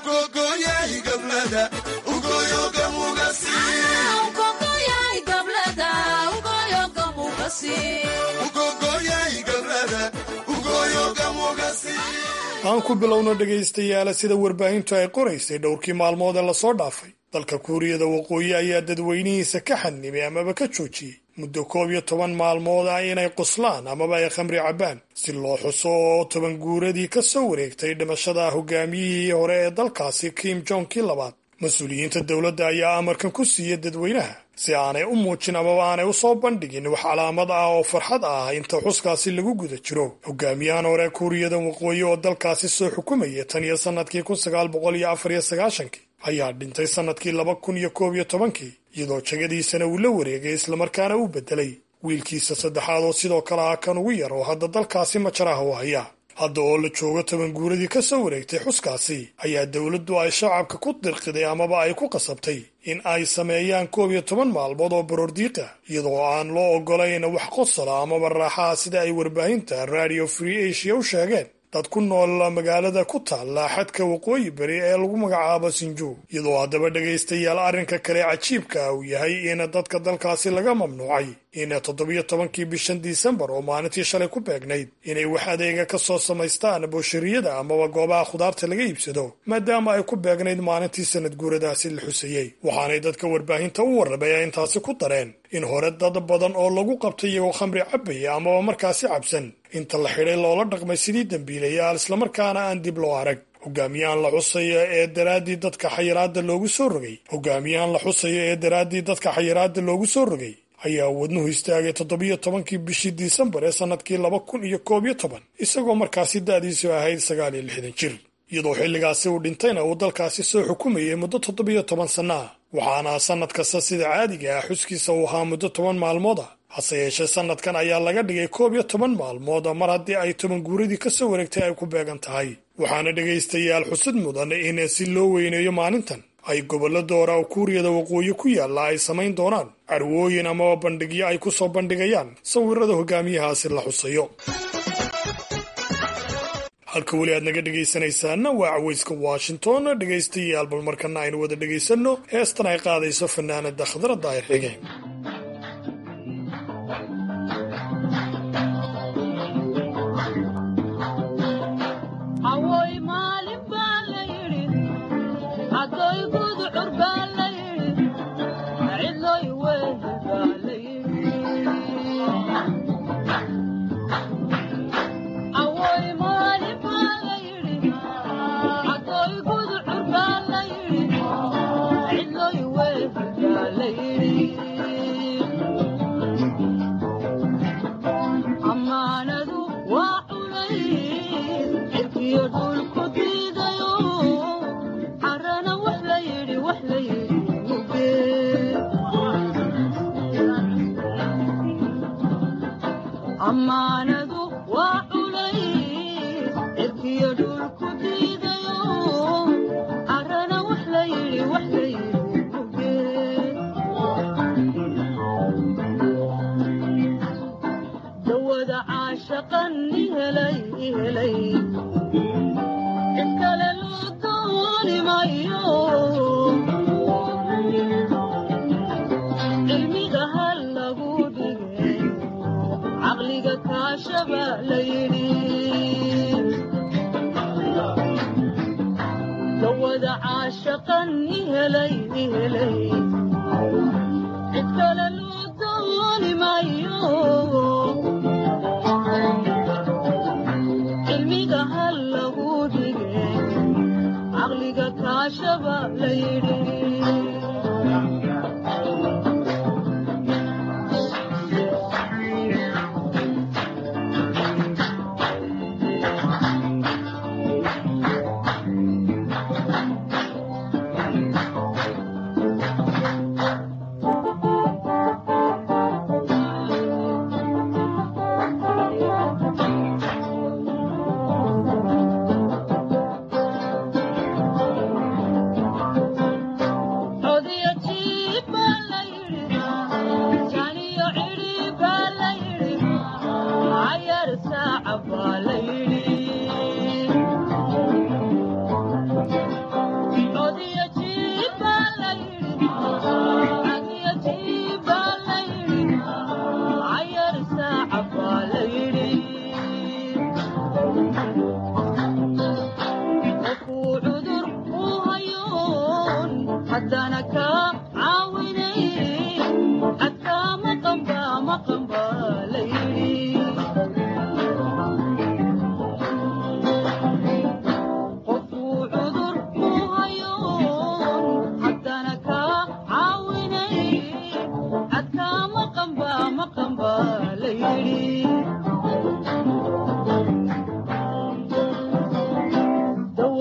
aan ku bilowno dhegaystayaala sida warbaahintu ay qoraysay dhowrkii maalmood ee lasoo dhaafay dalka kuuriyada waqooyi ayaa dadweynihiisa ka xanimay amaba ka joojiyey muddo 11 maalmood ah inay qoslaan amaba ay khamri cabbaan si loo xuso 10 guuradii ka soo wareegtay dhimashada hogaamiyihii hore ee dalkaasi Kim Jong-il labaad. mas-uuliyiinta dowladda ayaa amarkan ku siiyey dadweynaha si aanay u muujin amaba aanay u soo bandhigin wax calaamad ah oo farxad ah inta xuskaasi lagu guda jiro. hogaamiyahan hore kuuriyada waqooyi oo dalkaasi soo xukumayay tan iyo sannadkii 1994 ayaa dhintay sannadkii 2011 iyadoo jagadiisana uu la wareegay islamarkaana uu beddelay wiilkiisa saddexaad oo sidoo kale ah kan ugu yar oo hadda dalkaasi majaraha u haya. hadda oo la joogo 10 guuradii ka soo wareegtay xuskaasi ayaa dowladdu ay shacabka ku dirqiday amaba ay ku qasabtay in ay sameeyaan 11 maalmood oo baroordiiqa iyadoo aan loo ogolayn wax qosala amaba raaxaa sida ay warbaahinta Radio Free Asia u sheegeen dad ku nool magaalada ku taalla xadka waqooyi bari ee lagu magacaabo Sinju. iyadoo haddaba dhegaystayaal arrinka kale cajiibka uu yahay in dadka dalkaasi laga mamnuucay in 17 bishan Disembar oo maalintii shalay ku beegnayd inay wax adeega ka soo samaystaan booshariyada amaba goobaha khudaarta laga iibsado maadaama ay ku beegnayd maalintii sanad guuradaasi la xusayey. waxaanay dadka warbaahinta u warramaya intaasi ku dareen in hore dad badan oo lagu qabtay iyagoo khamri cabaya amaba markaasi cabsan inta la xidhay loola dhaqmay sidii dembiilayaal islamarkaana aan dib loo arag. hogaamiyahan la xusayo ee daraaddii dadka xayiraadda loogu soo rogay ayaa wadnuhu istaagay 17 bishii Disembar ee sannadkii 2011 isagoo markaasi da'diisu ahayd 69 jir. iyadoo xilligaasi uu dhintayna uu dalkaasi soo xukumayay muddo 17 sanno ah. waxaana sannad kasta sida caadiga ah xuskiisa uu ahaa muddo 10 maalmood ah. hase yeeshee sannadkan ayaa laga dhigay 11 maalmood mar haddii ay 10 guuradii ka soo wareegtay ay ku beegan tahay. waxaana dhegaystayaal xusud mudan in si loo weyneeyo maalintan ay gobollo doora oo kuuriyada waqooyi ku yaalla ay samayn doonaan carwooyin amaba bandhigyo ay ku soo bandhigayaan sawirrada hogaamiyahaasi la xusayo. halka weli aad naga dhegaysanaysaana waa cawayska Washington. dhegaystayaal bal markana aynu wada dhegaysanno heestan ay qaadayso fanaanada Khadra Daahir Xige.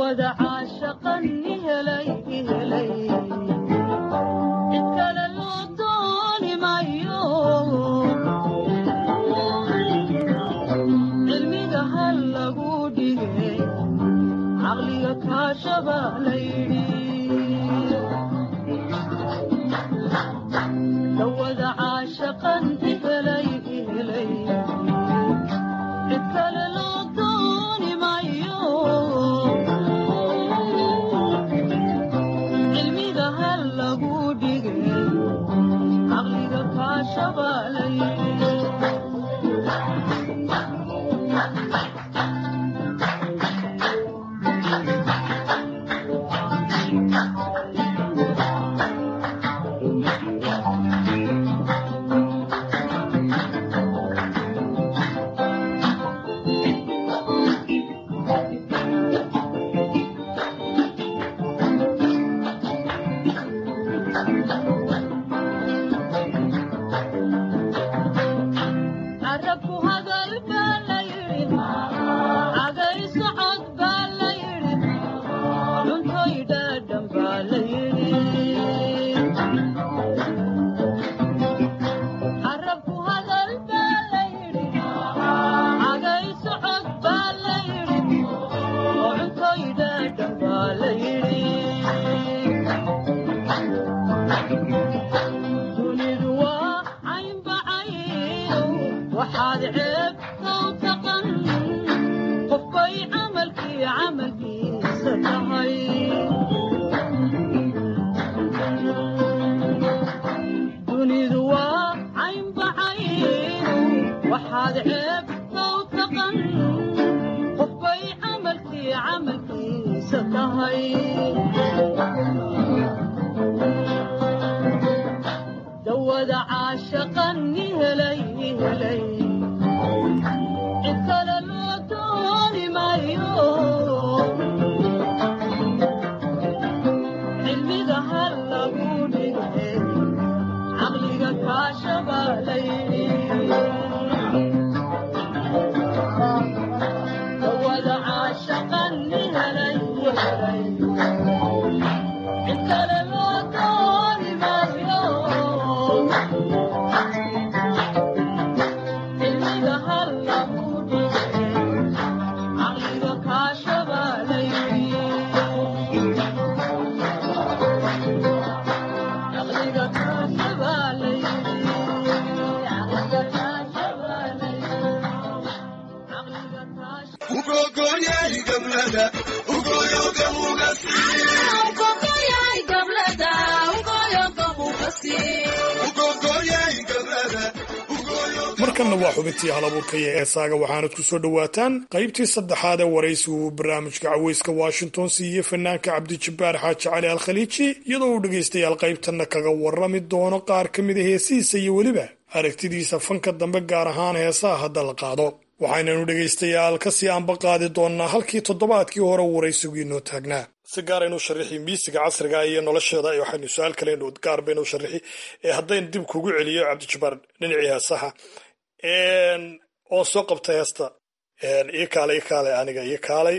markanna waa xubintii halabuurka iyo heesaaga waxaanad ku soo dhowaataan qaybtii saddexaad ee waraysi uu barnaamijka caweyska washington siiyey fanaanka cabdijabbaar xaaji cali alkhaliiji iyadoo uu dhegaystayaal qaybtanna kaga warrami doono qaar ka mida heesihiisa iyo weliba aragtidiisa fanka dambe gaar ahaan heesaha hadda la qaado waxaynanu dhegaystayaal kasii anba qaadi doonnaa halkii toddobaadkii hore waraysigu inoo taagnaa si gaaraynu sharixi miisiga casriga iyo nolosheeda waxaynu su-aal kalenu gaar baynu sharixi haddaynu dib kugu celiyo cabdijabbaar dhinacii heesaha oo soo qabta heesta ikaale aniga ikaalay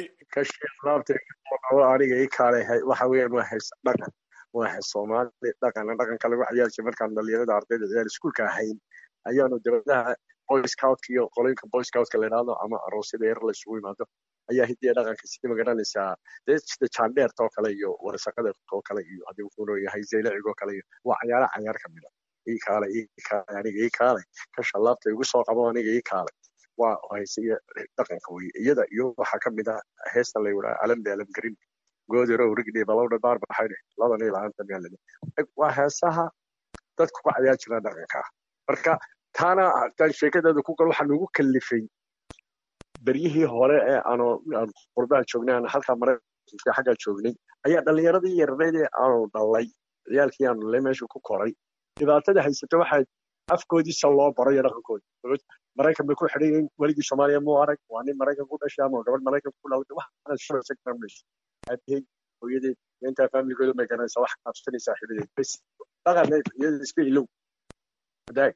aniga ikaalay waxa weeyaan waa hees dhaqan waa hees Soomaali dhaqanka lagu ciyaarsiyo markaan dhalinyarada ardayda ciyaar iskuulka ahayn ayaanu dawladaha boy scout iyo qoloyinka boy scout la yiraahdo ama aroosyada yar la isugu yimaado ayaa hidiya dhaqanka sidii magaranaysaa sida jaandeerta oo kale iyo warsaqada oo kale iyo hadii uu ku yahay zeelicigo kale iyo waa ciyaar kamid ah ikaalay ka shalaabta igu soo qabo aniga ikaalay waa heesiga dhaqanka way iyada iyo waxa kamid ah heesta la yiraahdo alam garin goodiro urigdi balowda baar baxay ladan ilaanta meelada waa heesaha dadku ku ciyaar jiraan dhaqanka marka taana tan sheekadada ku gal waxa lagu kalifay bariyihii hore ee aan qurbaha joognaan halka Mareykanka xagga joognay ayaa dhalinyaradii yareed ee aan dhalay ciyaalkii aan leemeeshu ku koray dhibaatada haysata waxay afkoodii soo loo baray dhaqankooda Mareykanka ku xidhay waligii Soomaaliya ma arag waa nin Mareykan ku dhashay ama gabadh Mareykan ku dhalatay waxa soo secretary hadii hooyadii inta family-gooda ma garanaysa wax qabsanaysa xidhiidh bas dhaqanay iyada isku ilow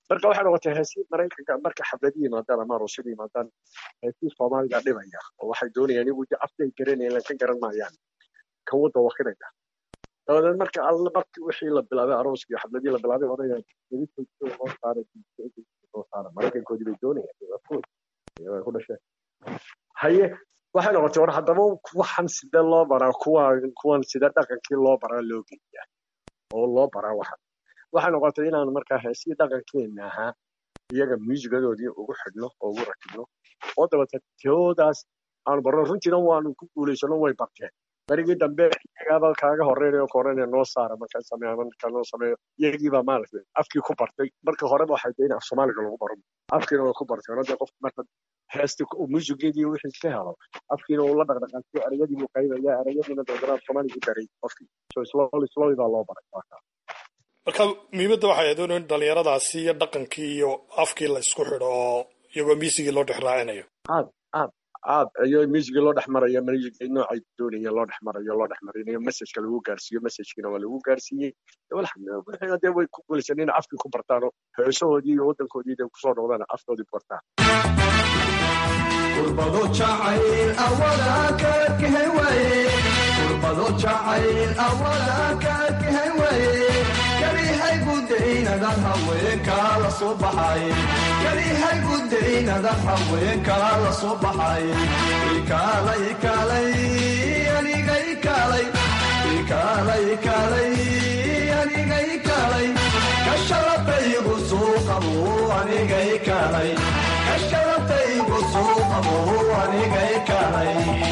marka waxay noqotay heesii maraykanka marka xabladii yimaadaan ama aroosada yimaadaan heesii soomaaliga dhibaya oo waxay doonayaan iyagu afkay garanayaan laakiin garan maayaan kan wadda wakinaya dabadeed marka alla markii wixii la bilaabay arooskii iyo xabladii la bilaabay odayaan loo saaray maraykankoodii bay doonayaan ku dhasheen haye waxay noqotay war haddaba waxan sidee loo baraa kuwan sida dhaqankii loo baraa loo geliya oo loo baraa waxay noqotay inaan markaa heesii dhaqankeena ahaa iyaga muusigadoodii ugu xidhno oo ugu rakibno oo dabadeed teoodaas aan barno runtiina waanu ku guulaysano way barteen marigii dambe iyagaaba kaaga horeynayo koranaya noo saara markaa sameeya markaa noo sameeyo iyagiibaa maaragtay afkii ku bartay markii horeba waxay tahay in af soomaaliga lagu baro afkiina way ku bartay hadda qof marka heesti muusigeedii wixii ka helo afkiina uu la dhaqdhaqaajiyo erayadii buu qaybaya erayadiina doodaraan soomaaligu daray qofkii so slowly baa loo baray marka muhiimadda waxay ahayd in dhalinyaradaasi iyo dhaqankii iyo afkii la isku xidho oo iyagoo miisigii loo dhex raacinayo aad iyo miisigii loo dhex marayo miisigii noocay doonaya loo dhex marinayo messageka lagu gaarsiiyo messagekina waa lagu gaarsiiyey wixii dee way ku guulaysan in afkii ku bartaano heesahoodii iyo waddankoodii dee kusoo noqdaan afkoodii bartaan kurbado jacayl awada kaadkahay waaye kurbado jacayl awada kaadkahay waaye kalihay gudaynadad haweenkaa la soo baxay kalihay gudaynadad haweenkaa la soo baxay ikaalay kaalay aniga ikaalay ikaalay kaalay aniga ikaalay kashalataygu soo qabo aniga ikaalay kashalataygu soo qabo aniga ikaalay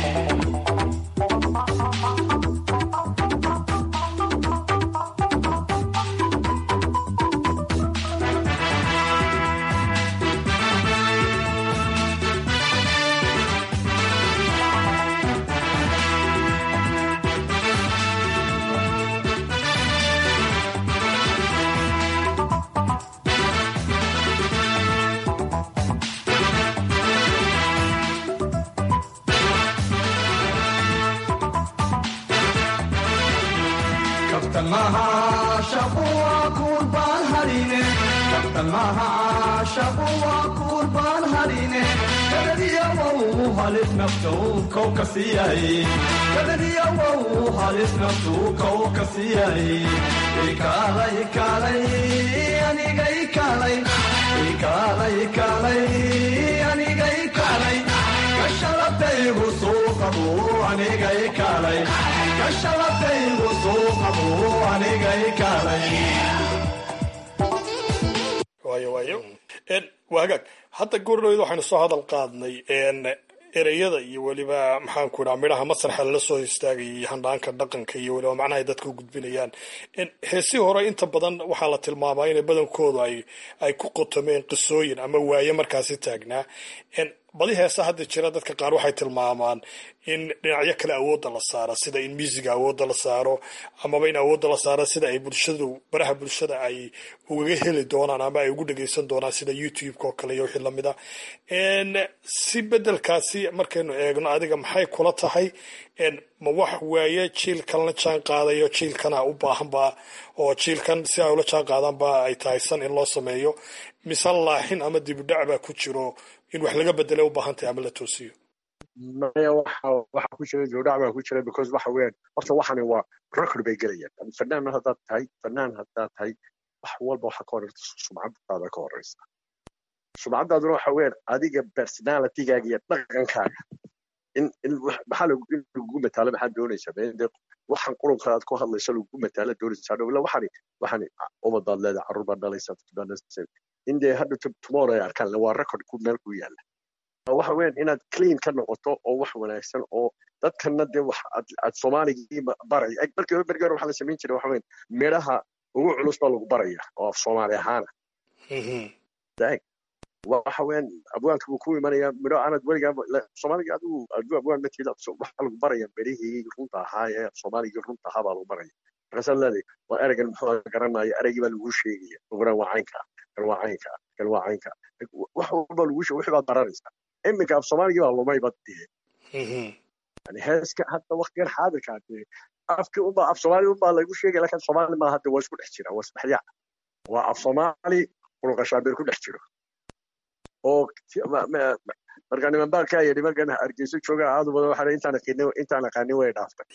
waayo waa hagaag hadda goordhoweed waxaynu soo hadal qaadnay ereyada iyo weliba maxaanku idhaha midhaha masraxa lala soo istaagayay handhaanka dhaqanka iyo weliba macnaha ay dadka u gudbinayaan heesii hore inta badan waxaa la tilmaamaa inay badankoodu ay ku qotomeen qisooyin ama waaye markaasi taagnaa badi heesa hadda jira dadka qaar waxay tilmaamaan in dhinacyo kale awoodda la saaro sida in miisiga awoodda la saaro amaba in awoodda la saaro sida ay baraha bulshada ay ugaga heli doonaan ama ay ugu dhegaysan doonaan sida youtube-ka oo kale iyo wixii lamid ah si bedelkaasi markaynu eegno adiga maxay kula tahay ma wax waaye jiilkan la jaan qaadayo jiilkana u baahanba oo jiilkan si ay ula jaan qaadaanba ay tahay san in loo sameeyo mise laaxin ama dibudhac baa ku jiro in wax laga bedela u baahan tahay ama la toosiyo maya waxa ku jira dibudhac baa ku jira because waxa weeyaan horta waxani waa record bay gelayaan fanaan haddaad tahay wax walba waxa ka horeysa sumcadaada ka horeysa sumcadaaduna waxa weeyaan adiga personalitygaaga iyo dhaqankaaga in maxaa lagu mataalo maxaad doonaysaa waxaan qurunka aad ku hadlayso lagu mataalo doonaysaa dhowla waxani ubadaad leedahay carruur baad dhalaysaa in dee hadda tomorrow ay arkaan waa record ku meel ku yaala waxa weeyaan inaad clean ka noqoto oo wax wanaagsan oo dadkana dee wax aad soomaaligii baray markii hore waxaa la samayn jiray waxa weeyaan midhaha ugu culus baa lagu baraya oo af soomaali ahaana waxa weeyaan abwaanka buu ku imanayaa midho aanad weligaa soomaaliga adigu abwaan ma tiida waxaa lagu baraya midhihii runta ahaa ee soomaaligii runta ahaa baa lagu baraya markaasaad leedahay waa ereygan muxuu garanaya ereygii baa lagu sheegaya ogoran waa caynka kan waa caynka kan waa caynka wax walba lagu sheegay wixii baad baranaysaa iminka af soomaaligii baa lumay bad dee yani heeska hadda waqtigan xaadirkaa dee afkii unbaa af soomaali unbaa lagu sheegaya laakiin soomaali maaha hadda waa isku dhex jira waa isdhexyaac waa af soomaali qulqashaabir ku dhex jiro oo marka niman baa ka yidhi markan Hargeysa jooga aad badan waxaan intaan aqaanin way dhaaftay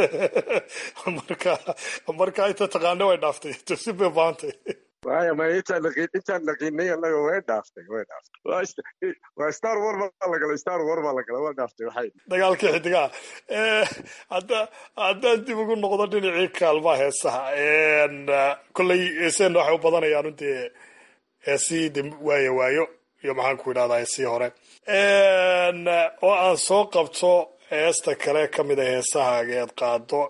marka inta taqaano way dhaaftay si beebaantay waayo ma intaan naqinay anaga way dhaaftay waa Star Wars baa la galay waa dhaaftay waxay dagaalkii xidigaa hadda dib ugu noqdo dhinacii kaalmaha heesaha kolley heeseen waxay u badanayaan runtii heesii waayo iyo maxaan ku idhahdaa heesii hore oo aan soo qabto heesta kale ka mid a heesahaaga eed qaado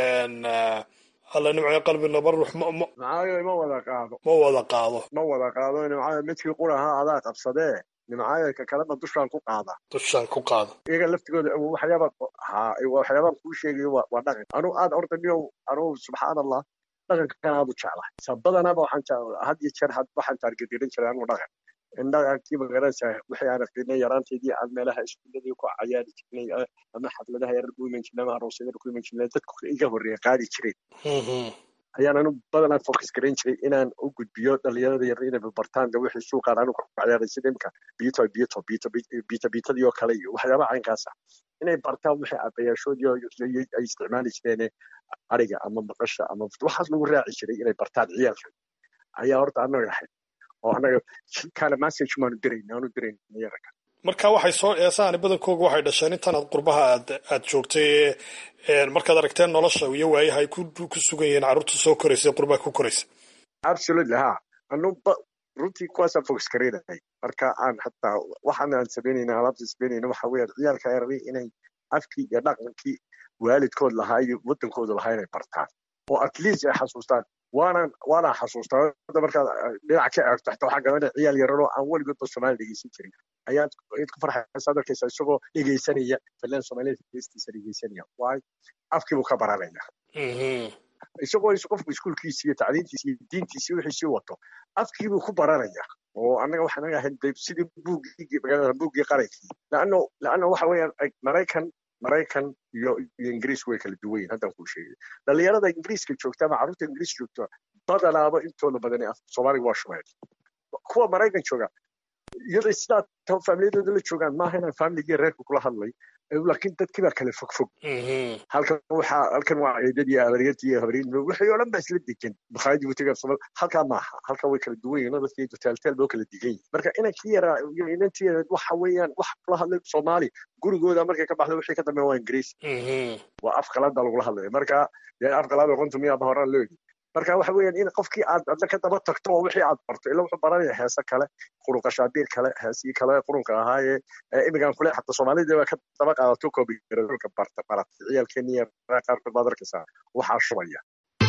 alla nimco qalbi nabar ruux nimcaayo ma wada qaado nimcaayo midkii quraha adaa qabsadee nimcaayo ka kalena dushaan ku qaada iyaga laftigooda waxyaabaan kuu sheegayo waa dhaqan anuu aad ordaniyo anuu subxaan allah dhaqankan aad u jeclahay sabadanaba had iyo jeer waxaan taargedirin jiray anuu dhaqan indhaqankii magaranaysa wixii aan aqrinay yaraanteedii aan meelaha iskuuladii ku cayaari jirnay ama xafladaha yarar ku iman jirnay ama aroosyada ku iman jirnay dadku iga horreeya qaadi jireen ayaan anu badanaa focus garan jiray inaan u gudbiyo dhalinyarada yar inay bartaan wixii suuqaan anu ku cayaaray sida imka biitadii oo kale iyo waxyaabaha caynkaasa inay bartaan wixii aabbayaashoodii ay isticmaali jireen ariga ama maqasha ama waxaas lagu raaci jiray inay bartaan ciyaalka ayaa horta anaga ahayd oo anaga kala message maanu dirayna yarka marka waxay soo eesaani badankooga waxay dhasheen intaan aad qurbaha aad joogtay markaad aragteen nolosha iyo waayaha ay ku sugan yihiin carruurta soo koraysay qurbaha ku koraysay absolutely ha anu runtii kuwaasaan focus gareynay marka aan hataa waxaan aan sameynayna alaabta sameynayna waxa weeyaan ciyaalka yarari inay afkii iyo dhaqankii waalidkood lahaa iyo wadankooda lahaa inay bartaan oo at least ay xasuustaan waana xasuustaa markaad dhinac ka eegto xataa waxaa garanaya ciyaal yararoo aan weligoodba Soomaali dhegeysan jirin ayaad ku farxaysaa darkaysa isagoo dhegeysanaya filan Soomaaliyeed heestiisa dhegeysanaya waay afkii buu ka baranaya isagoo qofku iskuulkiisa iyo tacliintiisa iyo diintiisa wixiisii wato afkii buu ku baranaya oo annaga waxaan naga ahayd sidii buuggii qarankii laanno waxa weeyaan Maraykan iyo Ingiriis way kala duwan yihiin haddaan kuu sheegay dhalinyarada Ingiriiska joogta ama carruurta Ingiriis joogta badanaaba intooda badan Soomaaliga waa shumeed kuwa Maraykan jooga iyadoo sidaa familiyadooda la joogaan maaha inaan familigii reerka kula hadlay laakiin dadkii baa kala fog halkan waa ciidadii abaryartii iyo habaryartii wixii oo dhan baa isla degan bakhaayadii butiga Soomaali halkaa maaha halkaa way kala duwan yihiin dadkii hotel baa kala degan yihiin marka inankii yaraa iyo inantii yaraa waxa weeyaan wax kula hadlay Soomaali gurigooda markay ka baxdo wixii ka dambeeya waa Ingiriis waa af qalaad lagula hadlay marka af qalaad oo qontu miyaa horaan loo yidhi marka waxa weeyaan in qofkii aad ka daba tagto oo wixii aad barto ilaa wuxuu baranaya heesa kale qurqashaabiir kale heesii kale qurunka ahaaye imigan kule xataa Soomaalida waa ka daba qaadato koobi gararka barta ciyaalkeena iyo qaarkood baad arkaysaa waxaa shubaya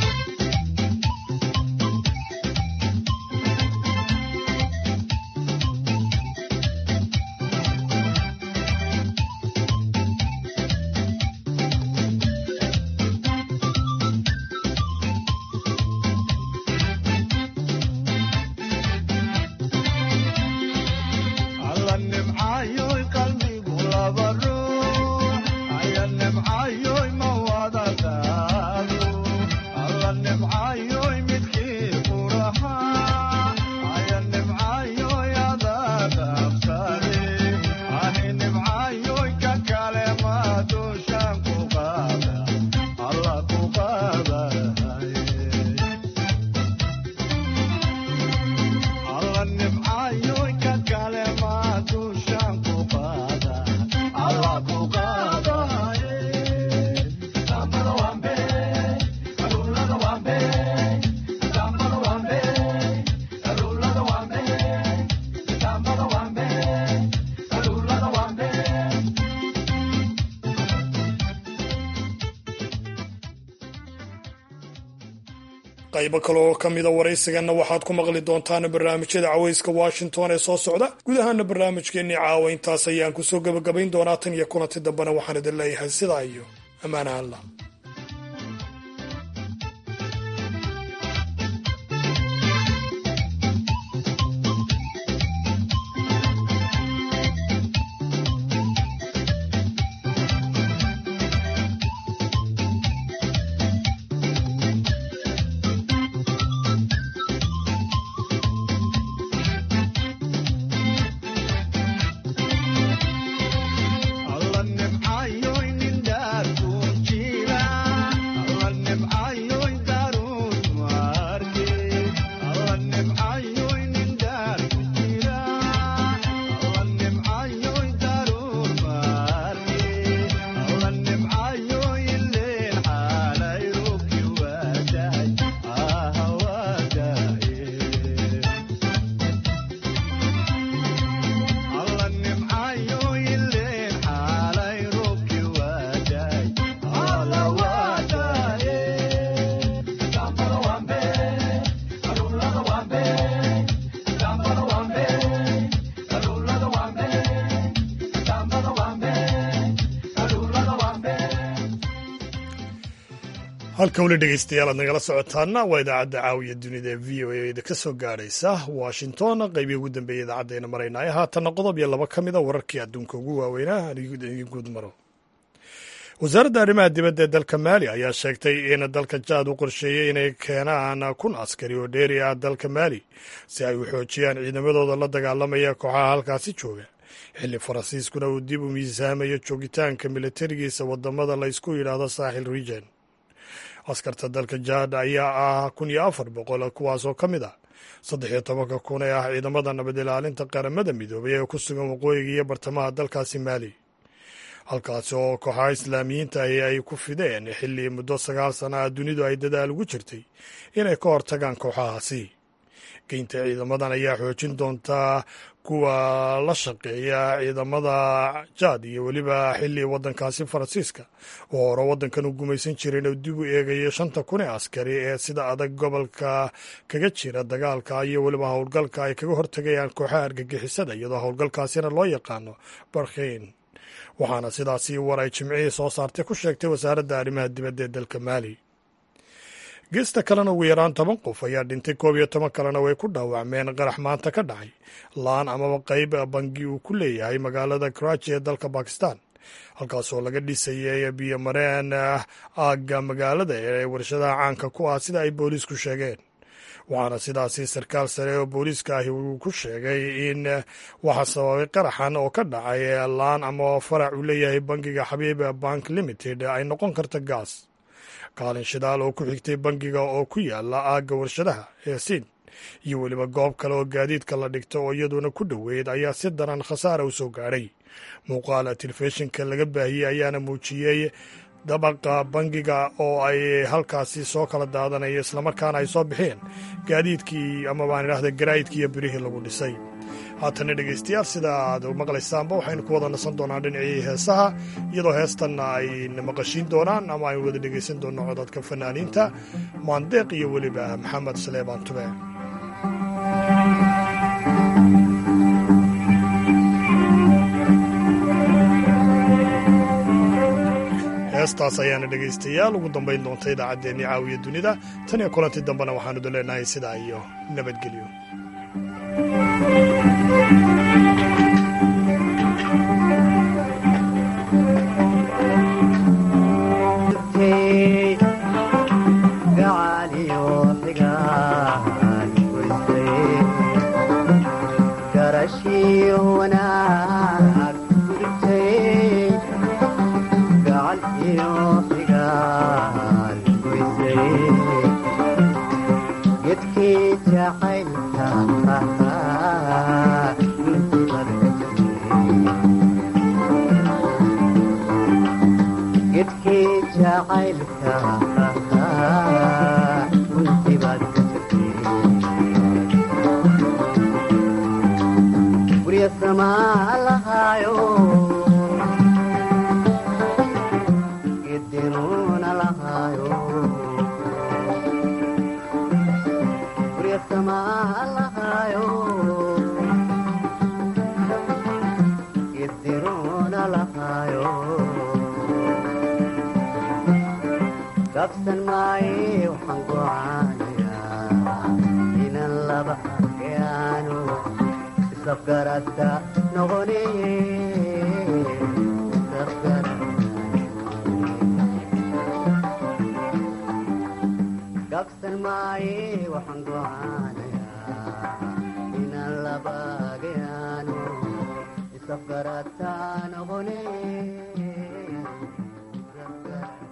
qaybo kale oo ka mida waraysiganna waxaad ku maqli doontaan barnaamijyada cawayska Washington ee soo socda guud ahaana barnaamijkeennii caawa intaas ayaan kusoo gabagabayn doonaa tan iyo kulanti dambena waxaan idin leeyahay sidaa iyo ammaanaha Allah halka weli dhegeystayaal aad nagala socotaana waa idaacadda caawiya dunida ee v o a da ka soo gaadhaysa washington qaybii ugu dambeeyay idaacaddeena maraynaayo haatanna qodob iyo laba ka mida wararkii adduunka ugu waaweynaa aan guud maro wasaaradda arrimaha dibadda ee dalka maali ayaa sheegtay in dalka jaad u qorsheeyey inay keenaan 1,000 askari oo dheeri ah dalka maali si ay u xoojiyaan ciidamadooda la dagaalamaya kooxaha halkaasi jooga xilli faransiiskuna uu dib u miisaamayo joogitaanka milatarigiisa wadamada la ysku yidhaahdo saaxil region askarta dalka jaad ayaa ah 1,400 kuwaasoo ka mid ah 13 kun ee ah ciidamada nabad ilaalinta qaramada midoobay ee ku sugan waqooyiga iyo bartamaha dalkaasi maali halkaasi oo kooxaha islaamiyiinta ahi ay ku fideen xilli muddo 9 sana ah dunidu ay dadaal ugu jirtay inay ka hortagaan kooxahaasi geynta ciidamadan ayaa xoojin doontaa kuwa la shaqeeya ciidamada jaad iyo weliba xilli waddankaasi faransiiska oo hore waddankan u gumaysan jiray inuu dib u eegayo 5,000 ee askari ee sida adag gobolka kaga jira dagaalka iyo weliba howlgalka ay kaga hortagayaan kooxaha argagixisada iyadoo howlgalkaasina loo yaqaano barkhayn waxaana sidaasi war ay jimcihii soo saartay ku sheegtay wasaaradda arrimaha dibadda ee dalka maali geesta kalena ugu yaraan 10 qof ayaa dhintay 11 kalena way ku dhaawacmeen qarax maanta ka dhacay laan amaba qayb bangi uu ku leeyahay magaalada Karachi ee dalka Bakistan halkaasoo laga dhisayay biyo mareen aagga magaalada ee warshadaha caanka ku ah sida ay booliisku sheegeen waxaana sidaasi sarkaal sare oo booliiska ahi uu ku sheegay in waxa sababay qaraxan oo ka dhacay laan ama farac uu leeyahay bangiga Xabiib Bank Limited ay noqon karta gaas kaalin shidaal oo ku xigtay bangiga oo ku yaala aagga warshadaha ee Siin iyo weliba goob kale oo gaadiidka la dhigto oo iyaduna ku dhoweyd ayaa si daran khasaare u soo gaadhay muuqaala telefishinka laga baahiyey ayaana muujiyey dabaqa bangiga oo ay halkaasi soo kala daadanayo islamarkaana ay soo bixeen gaadiidkii ama baan idhaahda garaayidkii iyo birihii lagu dhisay haatana dhegaystayaal sida aad maqlaysaanba waxaynu ku wada nasan doonaa dhinacii heesaha iyadoo heestanna ayna maqashiin doonaan ama aynu wada dhegaysan doonno codadka fanaaniinta maandeeq iyo weliba maxamed saleebaan tube heestaas ayaana dhegaystayaal ugu dambayn doonta idaacaddeenni caawiya dunida tan iyo kulantii dambena waxaanu idin leenahay sidaa iyo nabadgelyo Dabsan maaye waxaan go'aanayaa inaan laba arkayaano isafgarata noqoneye dabsan maaye waxaan go'aanayaa inaan laba arkayaano isafgarata noqoneye